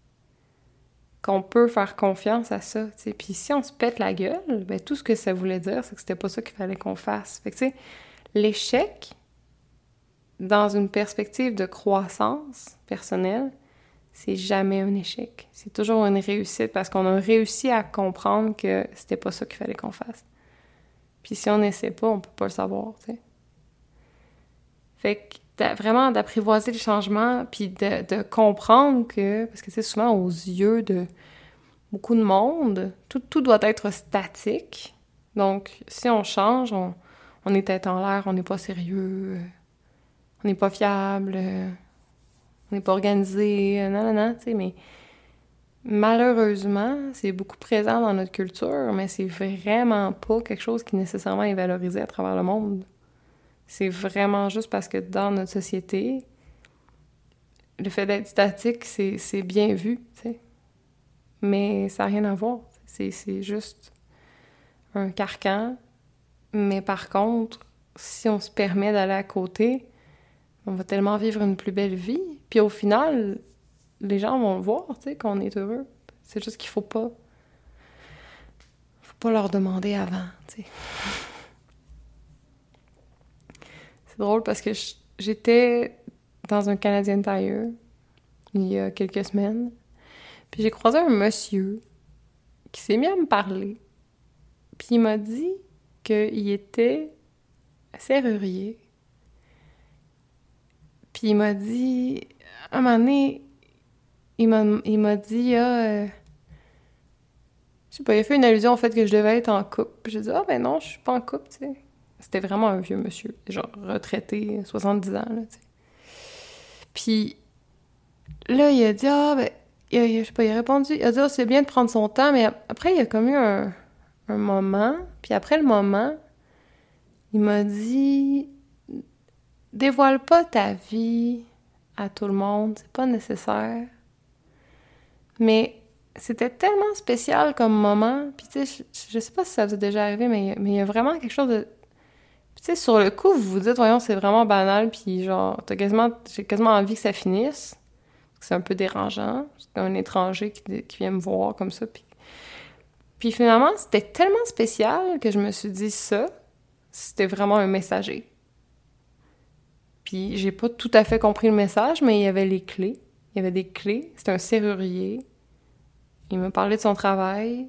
Speaker 2: Qu'on peut faire confiance à ça, tu sais. Puis si on se pète la gueule, ben tout ce que ça voulait dire, c'est que c'était pas ça qu'il fallait qu'on fasse. Fait que tu sais, l'échec, dans une perspective de croissance personnelle, c'est jamais un échec. C'est toujours une réussite parce qu'on a réussi à comprendre que c'était pas ça qu'il fallait qu'on fasse. Puis si on n'essaie pas, on peut pas le savoir, tu sais. Fait que vraiment d'apprivoiser le changement, puis de comprendre que, parce que c'est souvent aux yeux de beaucoup de monde, tout doit être statique. Donc, si on change, on est tête en l'air, on n'est pas sérieux, on n'est pas fiable, on n'est pas organisé, non, tu sais, mais malheureusement, c'est beaucoup présent dans notre culture, mais c'est vraiment pas quelque chose qui nécessairement est valorisé à travers le monde. C'est vraiment juste parce que dans notre société, le fait d'être statique, c'est bien vu, tu sais. Mais ça n'a rien à voir. C'est juste un carcan. Mais par contre, si on se permet d'aller à côté, on va tellement vivre une plus belle vie. Puis au final, les gens vont le voir, tu sais, qu'on est heureux. C'est juste qu'il faut pas leur demander avant, tu sais. C'est drôle parce que j'étais dans un Canadian Tire il y a quelques semaines. Puis j'ai croisé un monsieur qui s'est mis à me parler. Puis il m'a dit qu'il était serrurier. Puis il m'a dit... À un moment donné, il m'a dit... je sais pas, il a fait une allusion au fait que je devais être en couple. Puis j'ai dit, ben non, je suis pas en couple, tu sais. C'était vraiment un vieux monsieur, genre retraité, 70 ans, là, tu sais. Puis là, il a dit, je sais pas, il a répondu, il a dit, c'est bien de prendre son temps, mais après, il y a comme eu un moment, puis après le moment, il m'a dit, dévoile pas ta vie à tout le monde, c'est pas nécessaire. Mais c'était tellement spécial comme moment, puis tu sais, je sais pas si ça vous est déjà arrivé, mais il y a vraiment quelque chose de... Tu sais, sur le coup, vous vous dites, voyons, c'est vraiment banal, puis genre, j'ai quasiment envie que ça finisse. C'est un peu dérangeant. C'est un étranger qui vient me voir comme ça. Puis finalement, c'était tellement spécial que je me suis dit ça, c'était vraiment un messager. Puis j'ai pas tout à fait compris le message, mais il y avait les clés. Il y avait des clés. C'était un serrurier. Il m'a parlé de son travail.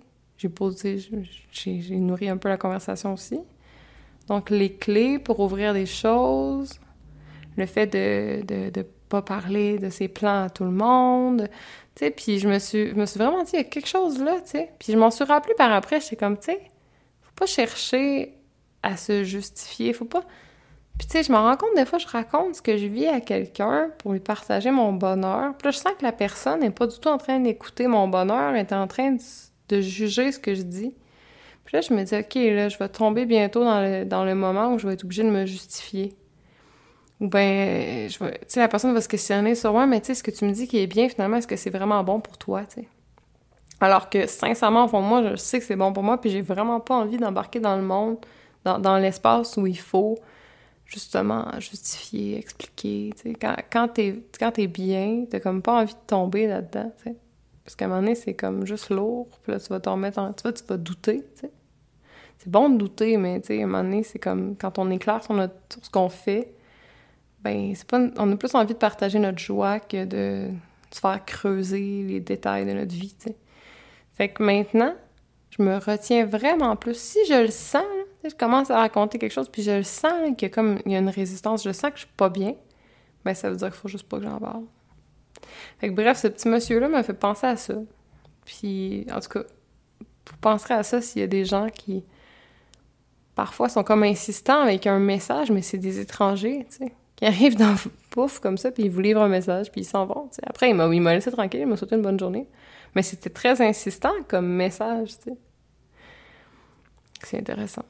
Speaker 2: J'ai nourri un peu la conversation aussi. Donc, les clés pour ouvrir des choses, le fait de pas parler de ses plans à tout le monde, tu sais, puis je me suis vraiment dit, il y a quelque chose là, tu sais. Puis je m'en suis rappelé par après, j'étais comme, tu sais, faut pas chercher à se justifier, faut pas... Puis tu sais, je me rends compte, des fois, je raconte ce que je vis à quelqu'un pour lui partager mon bonheur, puis là, je sens que la personne n'est pas du tout en train d'écouter mon bonheur, elle est en train de juger ce que je dis. Puis là, je me dis, OK, là, je vais tomber bientôt dans le moment où je vais être obligée de me justifier. Ou bien, tu sais, la personne va se questionner sur moi, mais tu sais, ce que tu me dis qui est bien, finalement, est-ce que c'est vraiment bon pour toi, tu sais? Alors que, sincèrement, au fond de moi, je sais que c'est bon pour moi, puis j'ai vraiment pas envie d'embarquer dans le monde, dans l'espace où il faut, justement, justifier, expliquer, tu sais. Quand t'es bien, t'as comme pas envie de tomber là-dedans, tu sais. Parce qu'à un moment donné, c'est comme juste lourd, puis là, tu vas t'en remettre tu vas douter, tu sais. C'est bon de douter, mais tu sais, à un moment donné, c'est comme quand on est clair sur ce qu'on fait, ben, on a plus envie de partager notre joie que de se faire creuser les détails de notre vie, tu sais. Fait que maintenant, je me retiens vraiment plus. Si je le sens, là, je commence à raconter quelque chose, puis je le sens, là, il y a une résistance, je sens que je suis pas bien, ben ça veut dire qu'il faut juste pas que j'en parle. Fait que bref, ce petit monsieur-là m'a fait penser à ça. Puis, en tout cas, vous penserez à ça s'il y a des gens qui, parfois, sont comme insistants avec un message, mais c'est des étrangers, tu sais, qui arrivent dans pouf comme ça, puis ils vous livrent un message, puis ils s'en vont, tu sais. Après, il m'a laissé tranquille, il m'a souhaité une bonne journée. Mais c'était très insistant comme message, tu sais. C'est intéressant.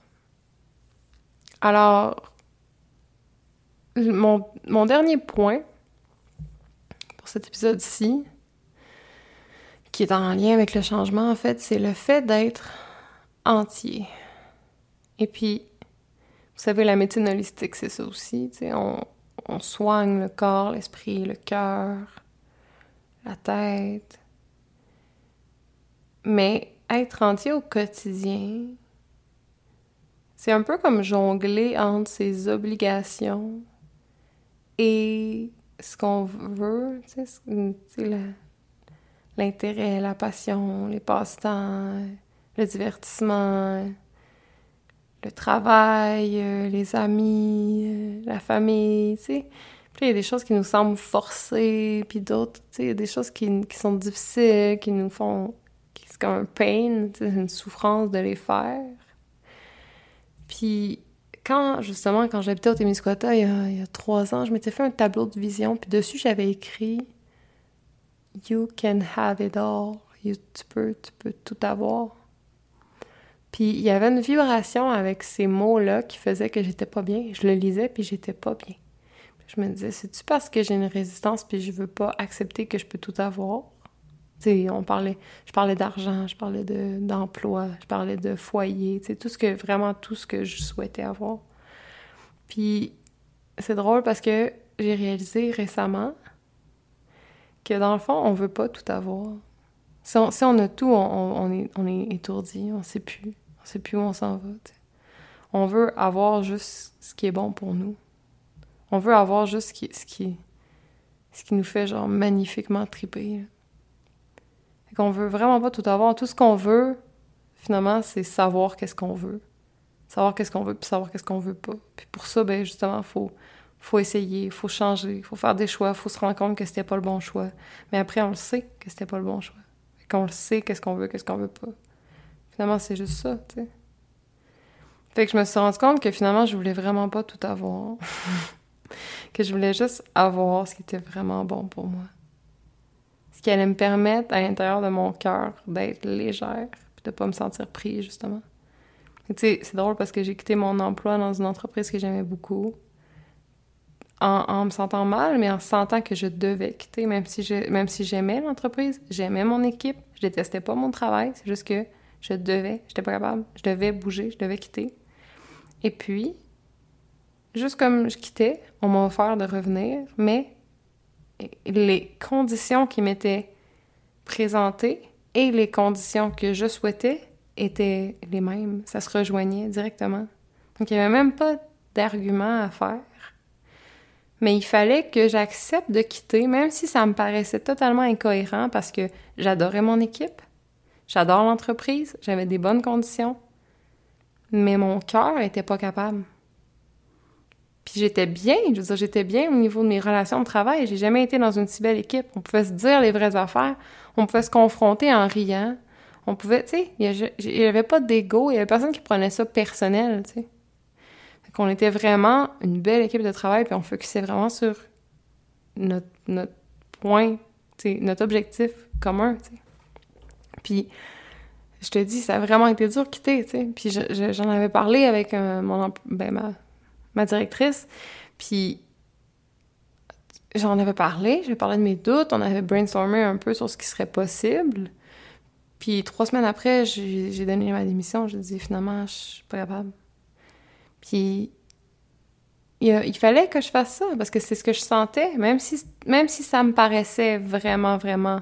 Speaker 2: Alors, mon dernier point pour cet épisode-ci, qui est en lien avec le changement, en fait, c'est le fait d'être entier. Et puis, vous savez, la médecine holistique, c'est ça aussi, tu sais, on soigne le corps, l'esprit, le cœur, la tête. Mais être entier au quotidien, c'est un peu comme jongler entre ses obligations et ce qu'on veut, tu sais, l'intérêt, la passion, les passe-temps, le divertissement, le travail, les amis, la famille, tu sais. Puis il y a des choses qui nous semblent forcées, puis d'autres, tu sais, il y a des choses qui sont difficiles, qui nous font... c'est comme un pain, tu sais, une souffrance de les faire. Puis quand j'habitais au Témiscouata, il y a 3 ans, je m'étais fait un tableau de vision, puis dessus, j'avais écrit « You can have it all ». Tu peux tout avoir. Puis il y avait une vibration avec ces mots-là qui faisait que j'étais pas bien. Je le lisais, puis j'étais pas bien. Puis je me disais, c'est-tu parce que j'ai une résistance, puis je veux pas accepter que je peux tout avoir? Tu sais, je parlais d'argent, je parlais d'emploi, je parlais de foyer, tu sais, vraiment tout ce que je souhaitais avoir. Puis c'est drôle parce que j'ai réalisé récemment que dans le fond, on veut pas tout avoir. Si on a tout, on est étourdi, on sait plus où on s'en va, t'sais. On veut avoir juste ce qui est bon pour nous. On veut avoir juste ce qui nous fait genre magnifiquement triper, là. Fait qu'on veut vraiment pas tout avoir. Tout ce qu'on veut, finalement, c'est savoir qu'est-ce qu'on veut. Savoir qu'est-ce qu'on veut, puis savoir qu'est-ce qu'on veut pas. Puis pour ça, ben justement, faut essayer, faut changer, faut faire des choix, faut se rendre compte que c'était pas le bon choix. Mais après, on le sait que c'était pas le bon choix. Fait qu'on le sait qu'est-ce qu'on veut pas. Finalement, c'est juste ça, tu sais. Fait que je me suis rendu compte que finalement, je voulais vraiment pas tout avoir. Que je voulais juste avoir ce qui était vraiment bon pour moi. Ce qui allait me permettre, à l'intérieur de mon cœur, d'être légère, puis de pas me sentir prise, justement. Tu sais, c'est drôle parce que j'ai quitté mon emploi dans une entreprise que j'aimais beaucoup, en me sentant mal, mais en sentant que je devais quitter, même si j'aimais l'entreprise, j'aimais mon équipe, je détestais pas mon travail, c'est juste que j'étais pas capable, je devais bouger, je devais quitter. Et puis, juste comme je quittais, on m'a offert de revenir, mais les conditions qui m'étaient présentées et les conditions que je souhaitais étaient les mêmes. Ça se rejoignait directement. Donc, il n'y avait même pas d'argument à faire. Mais il fallait que j'accepte de quitter, même si ça me paraissait totalement incohérent parce que j'adorais mon équipe, j'adore l'entreprise, j'avais des bonnes conditions, mais mon cœur était pas capable. Puis j'étais bien, je veux dire, j'étais bien au niveau de mes relations de travail. J'ai jamais été dans une si belle équipe. On pouvait se dire les vraies affaires, on pouvait se confronter en riant, on pouvait, tu sais, il y avait pas d'ego, il y avait personne qui prenait ça personnel, tu sais. Fait qu'on était vraiment une belle équipe de travail, puis on focusait vraiment sur notre point, tu sais, notre objectif commun, tu sais. Puis je te dis, ça a vraiment été dur de quitter, tu sais. Puis j'en avais parlé avec ma directrice, puis j'en avais parlé, j'ai parlé de mes doutes, on avait brainstormé un peu sur ce qui serait possible, puis 3 semaines après, j'ai donné ma démission, j'ai dit finalement, je suis pas capable. Puis il fallait que je fasse ça, parce que c'est ce que je sentais, même si ça me paraissait vraiment, vraiment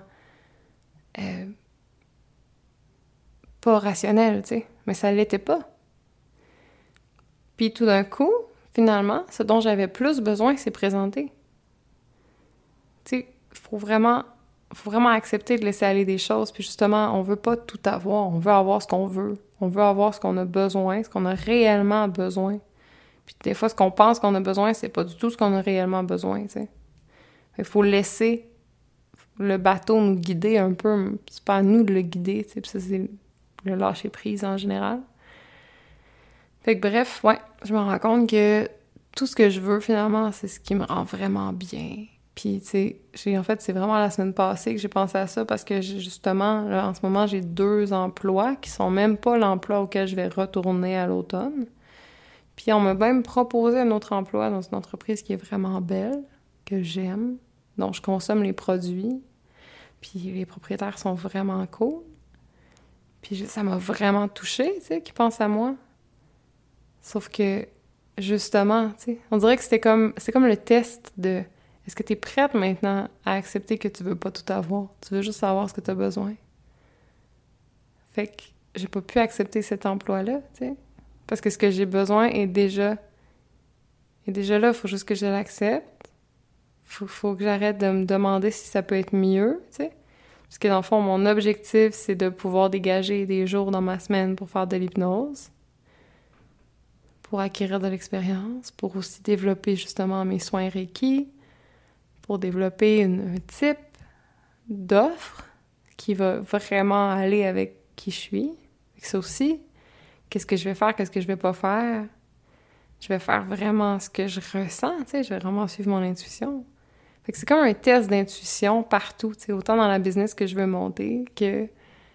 Speaker 2: pas rationnel, tu sais, mais ça l'était pas. Puis tout d'un coup, finalement, ce dont j'avais plus besoin s'est présenté. Tu sais, faut vraiment accepter de laisser aller des choses. Puis justement, on veut pas tout avoir. On veut avoir ce qu'on veut. On veut avoir ce qu'on a besoin, ce qu'on a réellement besoin. Puis des fois, ce qu'on pense qu'on a besoin, c'est pas du tout ce qu'on a réellement besoin, tu sais. Il faut laisser le bateau nous guider un peu. C'est pas à nous de le guider, tu sais. Puis ça, c'est le lâcher-prise en général. Fait que bref, ouais, je me rends compte que tout ce que je veux, finalement, c'est ce qui me rend vraiment bien. Puis, tu sais, en fait, c'est vraiment la semaine passée que j'ai pensé à ça parce que, justement, là, en ce moment, j'ai 2 emplois qui sont même pas l'emploi auquel je vais retourner à l'automne. Puis, on m'a même proposé un autre emploi dans une entreprise qui est vraiment belle, que j'aime, dont je consomme les produits. Puis, les propriétaires sont vraiment cool. Puis, ça m'a vraiment touchée, tu sais, qu'ils pensent à moi. Sauf que, justement, tu sais, on dirait que c'est comme le test de est-ce que tu es prête maintenant à accepter que tu veux pas tout avoir? Tu veux juste savoir ce que tu as besoin. Fait que j'ai pas pu accepter cet emploi-là, tu sais. Parce que ce que j'ai besoin est déjà là. Il faut juste que je l'accepte. Faut que j'arrête de me demander si ça peut être mieux, tu sais. Parce que dans le fond, mon objectif, c'est de pouvoir dégager des jours dans ma semaine pour faire de l'hypnose, pour acquérir de l'expérience, pour aussi développer justement mes soins Reiki, pour développer un type d'offre qui va vraiment aller avec qui je suis. Fait que ça aussi, qu'est-ce que je vais faire, qu'est-ce que je vais pas faire. Je vais faire vraiment ce que je ressens, tu sais, je vais vraiment suivre mon intuition. Fait que c'est comme un test d'intuition partout, tu sais, autant dans la business que je veux monter que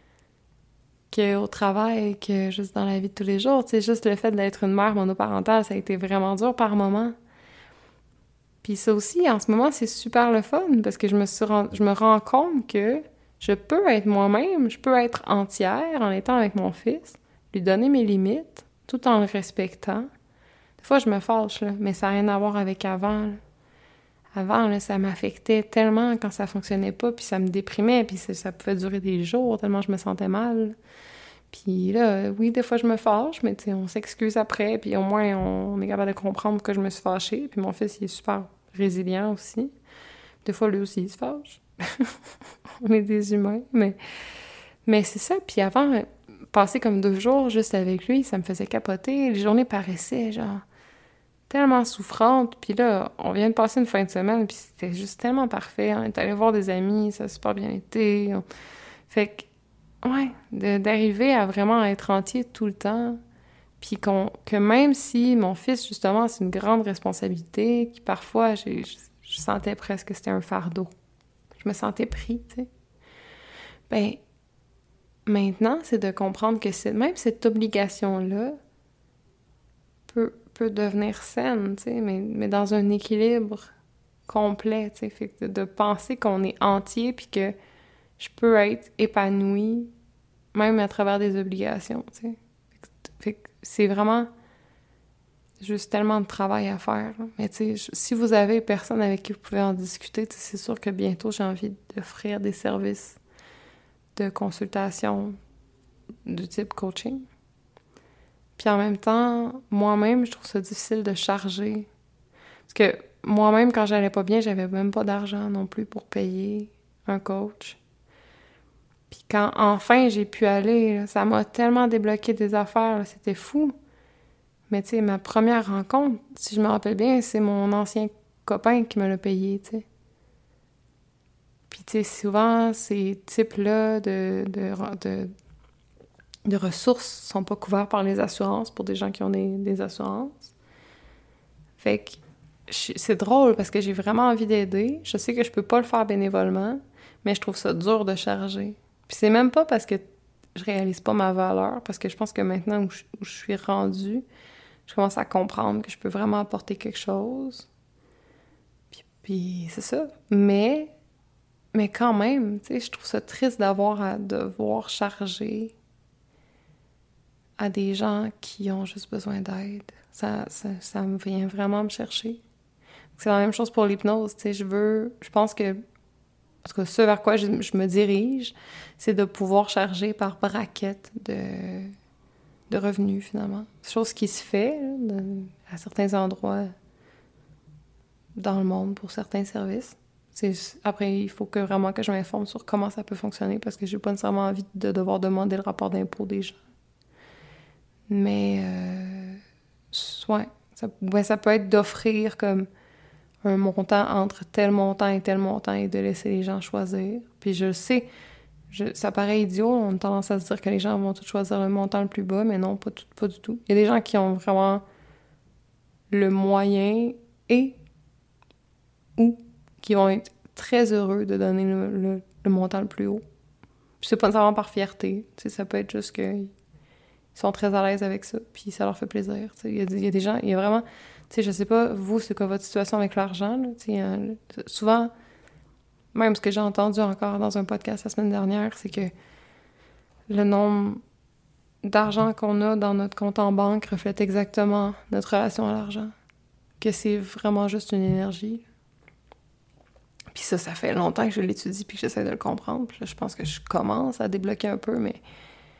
Speaker 2: au travail, que juste dans la vie de tous les jours. Tu sais, juste le fait d'être une mère monoparentale, ça a été vraiment dur par moments. Puis ça aussi, en ce moment, c'est super le fun, parce que je me rends compte que je peux être moi-même, je peux être entière en étant avec mon fils, lui donner mes limites, tout en le respectant. Des fois, je me fâche, là, mais ça n'a rien à voir avec avant, là. Avant, là, ça m'affectait tellement quand ça fonctionnait pas, puis ça me déprimait, puis ça pouvait durer des jours, tellement je me sentais mal. Puis là, oui, des fois, je me fâche, mais tu sais, on s'excuse après, puis au moins, on est capable de comprendre pourquoi je me suis fâchée. Puis mon fils, il est super résilient aussi. Des fois, lui aussi, il se fâche. On est des humains, mais c'est ça. Puis avant, passer comme 2 jours juste avec lui, ça me faisait capoter. Les journées paraissaient, genre, tellement souffrantes. Puis là, on vient de passer une fin de semaine, puis c'était juste tellement parfait. On est allé voir des amis, ça a super bien été. Fait que, ouais, d'arriver à vraiment être entier tout le temps, puis que même si mon fils, justement, c'est une grande responsabilité, qui parfois, je sentais presque que c'était un fardeau. Je me sentais pris, tu sais. Ben, maintenant, c'est de comprendre que même cette obligation-là peut devenir saine, tu sais, mais dans un équilibre complet, tu sais. Fait que de penser qu'on est entier, puis que je peux être épanouie, même à travers des obligations, tu sais. Fait que c'est vraiment juste tellement de travail à faire, là. Mais tu sais, si vous avez personne avec qui vous pouvez en discuter, c'est sûr que bientôt, j'ai envie d'offrir des services de consultation du type coaching. Puis en même temps, moi-même, je trouve ça difficile de charger. Parce que moi-même, quand j'allais pas bien, j'avais même pas d'argent non plus pour payer un coach. Puis quand enfin j'ai pu aller, là, ça m'a tellement débloqué des affaires, là, c'était fou. Mais tu sais, ma première rencontre, si je me rappelle bien, c'est mon ancien copain qui me l'a payé, tu sais. Puis tu sais, souvent, ces types-là de ressources sont pas couverts par les assurances pour des gens qui ont des assurances. Fait que c'est drôle parce que j'ai vraiment envie d'aider. Je sais que je peux pas le faire bénévolement, mais je trouve ça dur de charger. Puis c'est même pas parce que je réalise pas ma valeur, parce que je pense que maintenant où je suis rendue, je commence à comprendre que je peux vraiment apporter quelque chose. Puis c'est ça. Mais quand même, tu sais, je trouve ça triste d'avoir à devoir charger à des gens qui ont juste besoin d'aide. Ça me vient vraiment me chercher. C'est la même chose pour l'hypnose, tu sais, je pense que, en tout cas, ce vers quoi je me dirige, c'est de pouvoir charger par braquette de revenus, finalement. Chose qui se fait à certains endroits dans le monde pour certains services. Après, il faut vraiment que je m'informe sur comment ça peut fonctionner parce que j'ai pas nécessairement envie de devoir demander le rapport d'impôt des gens. Mais, ouais, ça peut être d'offrir comme un montant entre tel montant et de laisser les gens choisir. Puis je le sais, ça paraît idiot, on a tendance à se dire que les gens vont tous choisir le montant le plus bas, mais non, pas du tout. Il y a des gens qui ont vraiment le moyen ou qui vont être très heureux de donner le montant le plus haut. Puis c'est pas nécessairement par fierté, ça peut être juste qu'ils sont très à l'aise avec ça, puis ça leur fait plaisir. Il y a des gens, il y a vraiment... je sais pas, vous, c'est quoi votre situation avec l'argent? Souvent, même ce que j'ai entendu encore dans un podcast la semaine dernière, c'est que le nombre d'argent qu'on a dans notre compte en banque reflète exactement notre relation à l'argent. Que c'est vraiment juste une énergie. Puis ça fait longtemps que je l'étudie puis que j'essaie de le comprendre. Puis là, je pense que je commence à débloquer un peu, mais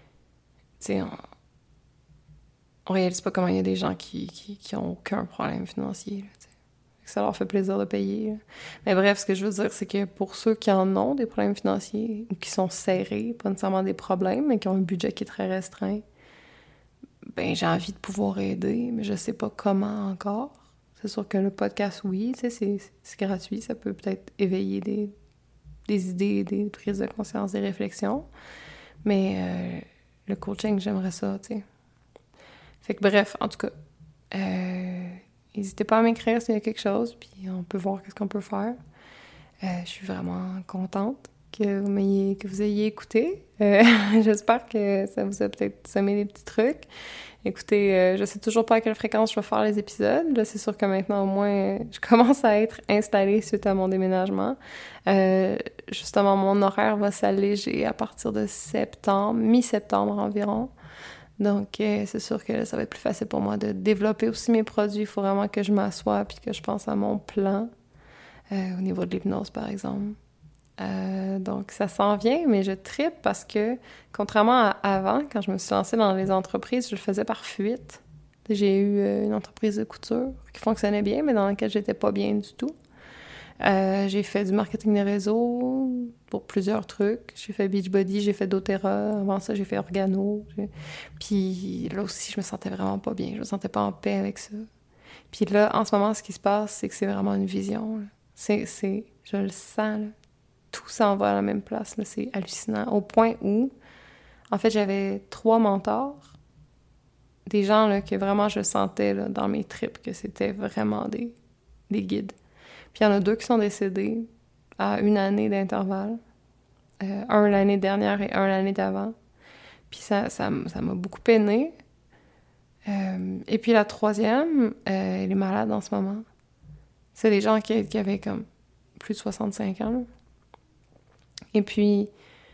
Speaker 2: on réalise pas comment il y a des gens qui ont aucun problème financier. Là, ça leur fait plaisir de payer. Là. Mais bref, ce que je veux dire, c'est que pour ceux qui en ont des problèmes financiers ou qui sont serrés, pas nécessairement des problèmes, mais qui ont un budget qui est très restreint, ben j'ai envie de pouvoir aider, mais je sais pas comment encore. C'est sûr que le podcast, oui, c'est gratuit, ça peut peut-être éveiller des idées, des prises de conscience, des réflexions. Mais le coaching, j'aimerais ça, tu sais. Fait que bref, en tout cas, n'hésitez pas à m'écrire s'il y a quelque chose, puis on peut voir qu'est-ce qu'on peut faire. Je suis vraiment contente que vous ayez écouté. J'espère que ça vous a peut-être semé des petits trucs. Écoutez, je sais toujours pas à quelle fréquence je vais faire les épisodes. Là, c'est sûr que maintenant, au moins, je commence à être installée suite à mon déménagement. Justement, mon horaire va s'alléger à partir de septembre, mi-septembre environ. Donc, c'est sûr que là, ça va être plus facile pour moi de développer aussi mes produits. Il faut vraiment que je m'assoie puis que je pense à mon plan au niveau de l'hypnose, par exemple. Donc, ça s'en vient, mais je trippe parce que, contrairement à avant, quand je me suis lancée dans les entreprises, je le faisais par fuite. J'ai eu une entreprise de couture qui fonctionnait bien, mais dans laquelle j'étais pas bien du tout. J'ai fait du marketing de réseau pour plusieurs trucs. J'ai fait Beachbody, j'ai fait doTERRA. Avant ça, j'ai fait Organo. Puis là aussi, je me sentais vraiment pas bien. Je me sentais pas en paix avec ça. Puis là, en ce moment, ce qui se passe, c'est que c'est vraiment une vision. Là. Je le sens, là. Tout s'en va à la même place, là. C'est hallucinant. Au point où, en fait, j'avais 3 mentors. Des gens là, que vraiment je sentais là, dans mes tripes que c'était vraiment des guides. Puis il y en a 2 qui sont décédés à 1 année d'intervalle. Un l'année dernière et un l'année d'avant. Puis ça m'a beaucoup peinée. Et puis la 3e, elle est malade en ce moment. C'est des gens qui avaient comme plus de 65 ans, là. Et puis,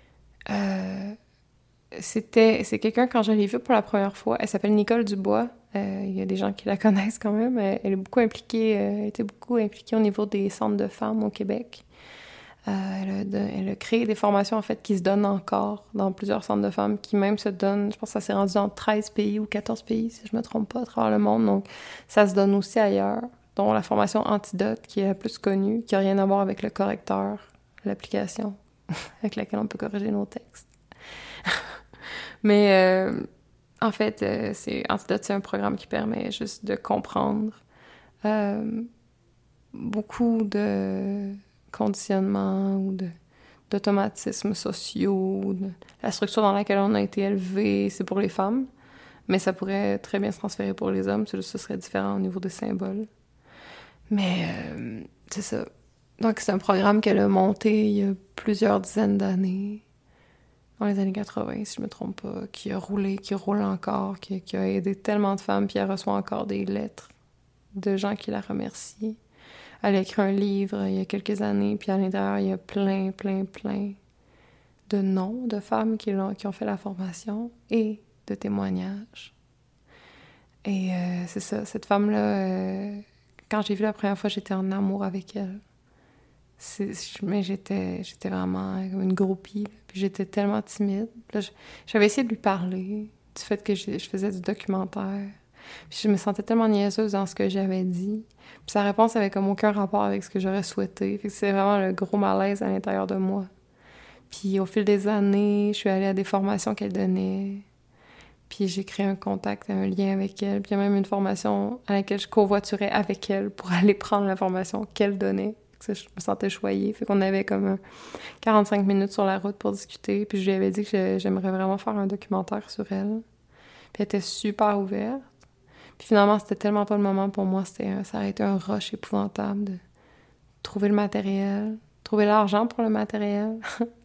Speaker 2: c'est quelqu'un, quand je l'ai vue pour la première fois, elle s'appelle Nicole Dubois. Il y a des gens qui la connaissent quand même. Elle est beaucoup impliquée, elle était beaucoup impliquée au niveau des centres de femmes au Québec. Elle a créé des formations, en fait, qui se donnent encore dans plusieurs centres de femmes, qui même se donnent, je pense que ça s'est rendu dans 13 pays ou 14 pays, si je me trompe pas, à travers le monde. Donc, ça se donne aussi ailleurs, dont la formation Antidote, qui est la plus connue, qui n'a rien à voir avec le correcteur, l'application avec laquelle on peut corriger nos textes. Mais en fait, Antidote, c'est un programme qui permet juste de comprendre beaucoup de conditionnements ou d'automatismes sociaux, de la structure dans laquelle on a été élevé. C'est pour les femmes, mais ça pourrait très bien se transférer pour les hommes. Ce serait différent au niveau des symboles. Mais c'est ça. Donc, c'est un programme qu'elle a monté il y a plusieurs dizaines d'années, dans les années 80, si je me trompe pas, qui a roulé, qui roule encore, qui a aidé tellement de femmes, puis elle reçoit encore des lettres de gens qui la remercient. Elle a écrit un livre il y a quelques années, puis à l'intérieur, il y a plein de noms de femmes qui ont fait la formation et de témoignages. Et c'est ça, cette femme-là, quand j'ai vu la première fois, j'étais en amour avec elle. Mais j'étais vraiment comme une groupie, là. Puis j'étais tellement timide. Là, j'avais essayé de lui parler, du fait que je faisais du documentaire. Puis je me sentais tellement niaiseuse dans ce que j'avais dit. Puis sa réponse avait comme aucun rapport avec ce que j'aurais souhaité. Fait que c'est vraiment le gros malaise à l'intérieur de moi. Puis au fil des années, je suis allée à des formations qu'elle donnait. Puis j'ai créé un contact, un lien avec elle. Puis il y a même une formation à laquelle je covoiturais avec elle pour aller prendre la formation qu'elle donnait. Je me sentais choyée. Fait qu'on avait comme 45 minutes sur la route pour discuter. Puis je lui avais dit que j'aimerais vraiment faire un documentaire sur elle. Puis elle était super ouverte. Puis finalement, c'était tellement pas le moment pour moi. Ça aurait été un rush épouvantable de trouver le matériel, trouver l'argent pour le matériel.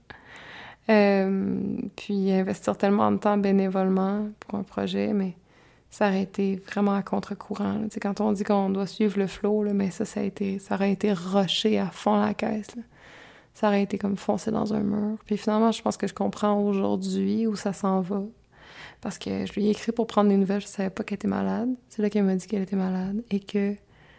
Speaker 2: Puis investir tellement de temps bénévolement pour un projet, mais ça aurait été vraiment à contre-courant. Tu sais, quand on dit qu'on doit suivre le flow, là, mais ça aurait été rushé à fond la caisse. Là. Ça aurait été comme foncer dans un mur. Puis finalement, je pense que je comprends aujourd'hui où ça s'en va. Parce que je lui ai écrit pour prendre des nouvelles, je savais pas qu'elle était malade. C'est là qu'elle m'a dit qu'elle était malade et que,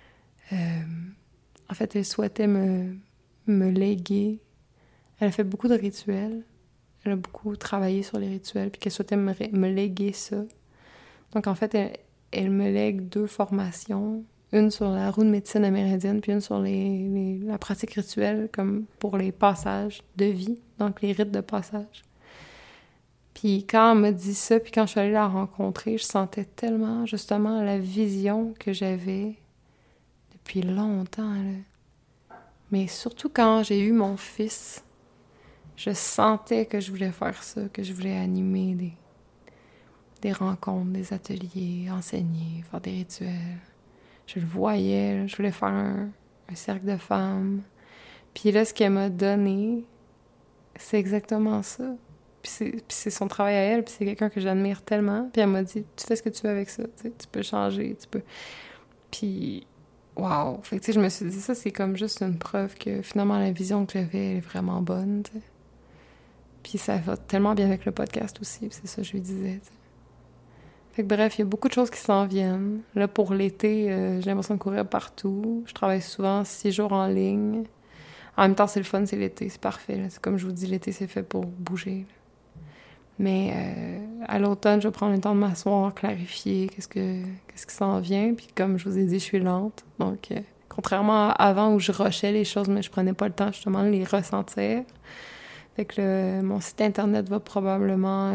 Speaker 2: en fait, elle souhaitait me léguer. Elle a fait beaucoup de rituels. Elle a beaucoup travaillé sur les rituels, puis qu'elle souhaitait me léguer ça. Donc, en fait, elle me lègue 2 formations. Une sur la roue de médecine amérindienne, puis une sur la pratique rituelle, comme pour les passages de vie, donc les rites de passage. Puis quand elle m'a dit ça, puis quand je suis allée la rencontrer, je sentais tellement, justement, la vision que j'avais depuis longtemps, là. Mais surtout quand j'ai eu mon fils, je sentais que je voulais faire ça, que je voulais animer des rencontres, des ateliers, enseigner, faire des rituels. Je le voyais, là, je voulais faire un cercle de femmes. Puis là, ce qu'elle m'a donné, c'est exactement ça. Puis c'est son travail à elle, puis c'est quelqu'un que j'admire tellement. Puis elle m'a dit, tu fais ce que tu veux avec ça, tu peux changer, tu peux... Puis, waouh! Fait que tu sais, je me suis dit, ça, c'est comme juste une preuve que finalement, la vision que j'avais, elle est vraiment bonne, tu sais. Puis ça va tellement bien avec le podcast aussi, c'est ça que je lui disais, t'sais. Fait que bref, il y a beaucoup de choses qui s'en viennent. Là, pour l'été, j'ai l'impression de courir partout. Je travaille souvent 6 jours en ligne. En même temps, c'est le fun, c'est l'été, c'est parfait. Là. C'est comme je vous dis, l'été, c'est fait pour bouger. Là. Mais à l'automne, je vais prendre le temps de m'asseoir, clarifier qu'est-ce qui s'en vient. Puis comme je vous ai dit, je suis lente. Donc, contrairement à avant où je rushais les choses, mais je prenais pas le temps justement de les ressentir. Fait que mon site internet va probablement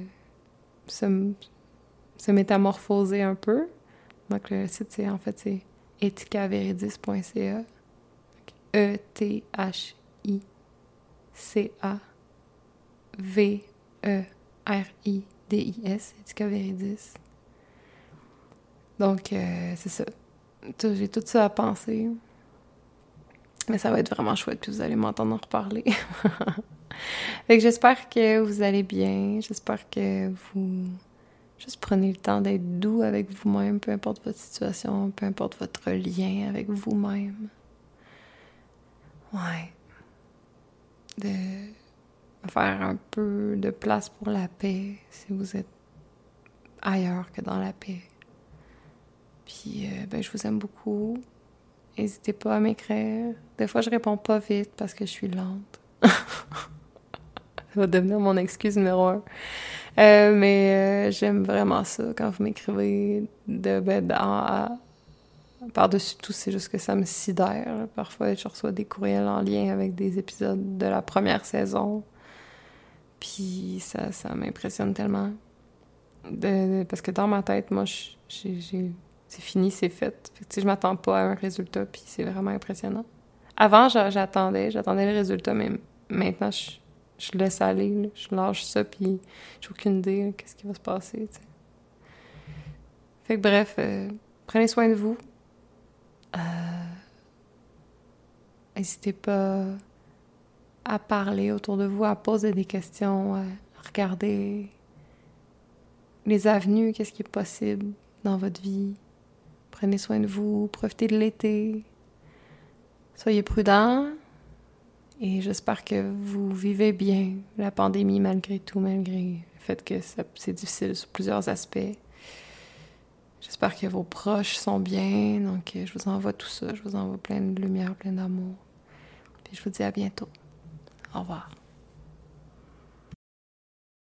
Speaker 2: se métamorphoser un peu. Donc, le site, c'est ethicaveridis.ca. ETHICAVERIDIS, Ethica Veridis. Donc, c'est ça. J'ai tout ça à penser. Mais ça va être vraiment chouette, puis vous allez m'entendre en reparler. Fait que j'espère que vous allez bien. J'espère que vous... Juste prenez le temps d'être doux avec vous-même, peu importe votre situation, peu importe votre lien avec vous-même. Ouais. De faire un peu de place pour la paix si vous êtes ailleurs que dans la paix. Puis, je vous aime beaucoup. N'hésitez pas à m'écrire. Des fois, je réponds pas vite parce que je suis lente. Ça va devenir mon excuse numéro 1. Mais j'aime vraiment ça quand vous m'écrivez par-dessus tout, c'est juste que ça me sidère. Parfois, je reçois des courriels en lien avec des épisodes de la première saison. Puis ça m'impressionne tellement. Parce que dans ma tête, moi, c'est fini, c'est fait. Fait que, je m'attends pas à un résultat, puis c'est vraiment impressionnant. Avant, j'attendais le résultat, mais maintenant, je laisse aller, là. Je lâche ça, puis j'ai aucune idée de qu'est-ce qui va se passer, t'sais. Fait que bref, prenez soin de vous. N'hésitez pas à parler autour de vous, à poser des questions, à regarder les avenues, qu'est-ce qui est possible dans votre vie. Prenez soin de vous, profitez de l'été. Soyez prudents. Et j'espère que vous vivez bien la pandémie malgré tout, malgré le fait que c'est difficile sur plusieurs aspects. J'espère que vos proches sont bien. Donc, je vous envoie tout ça. Je vous envoie plein de lumière, plein d'amour. Puis je vous dis à bientôt. Au revoir.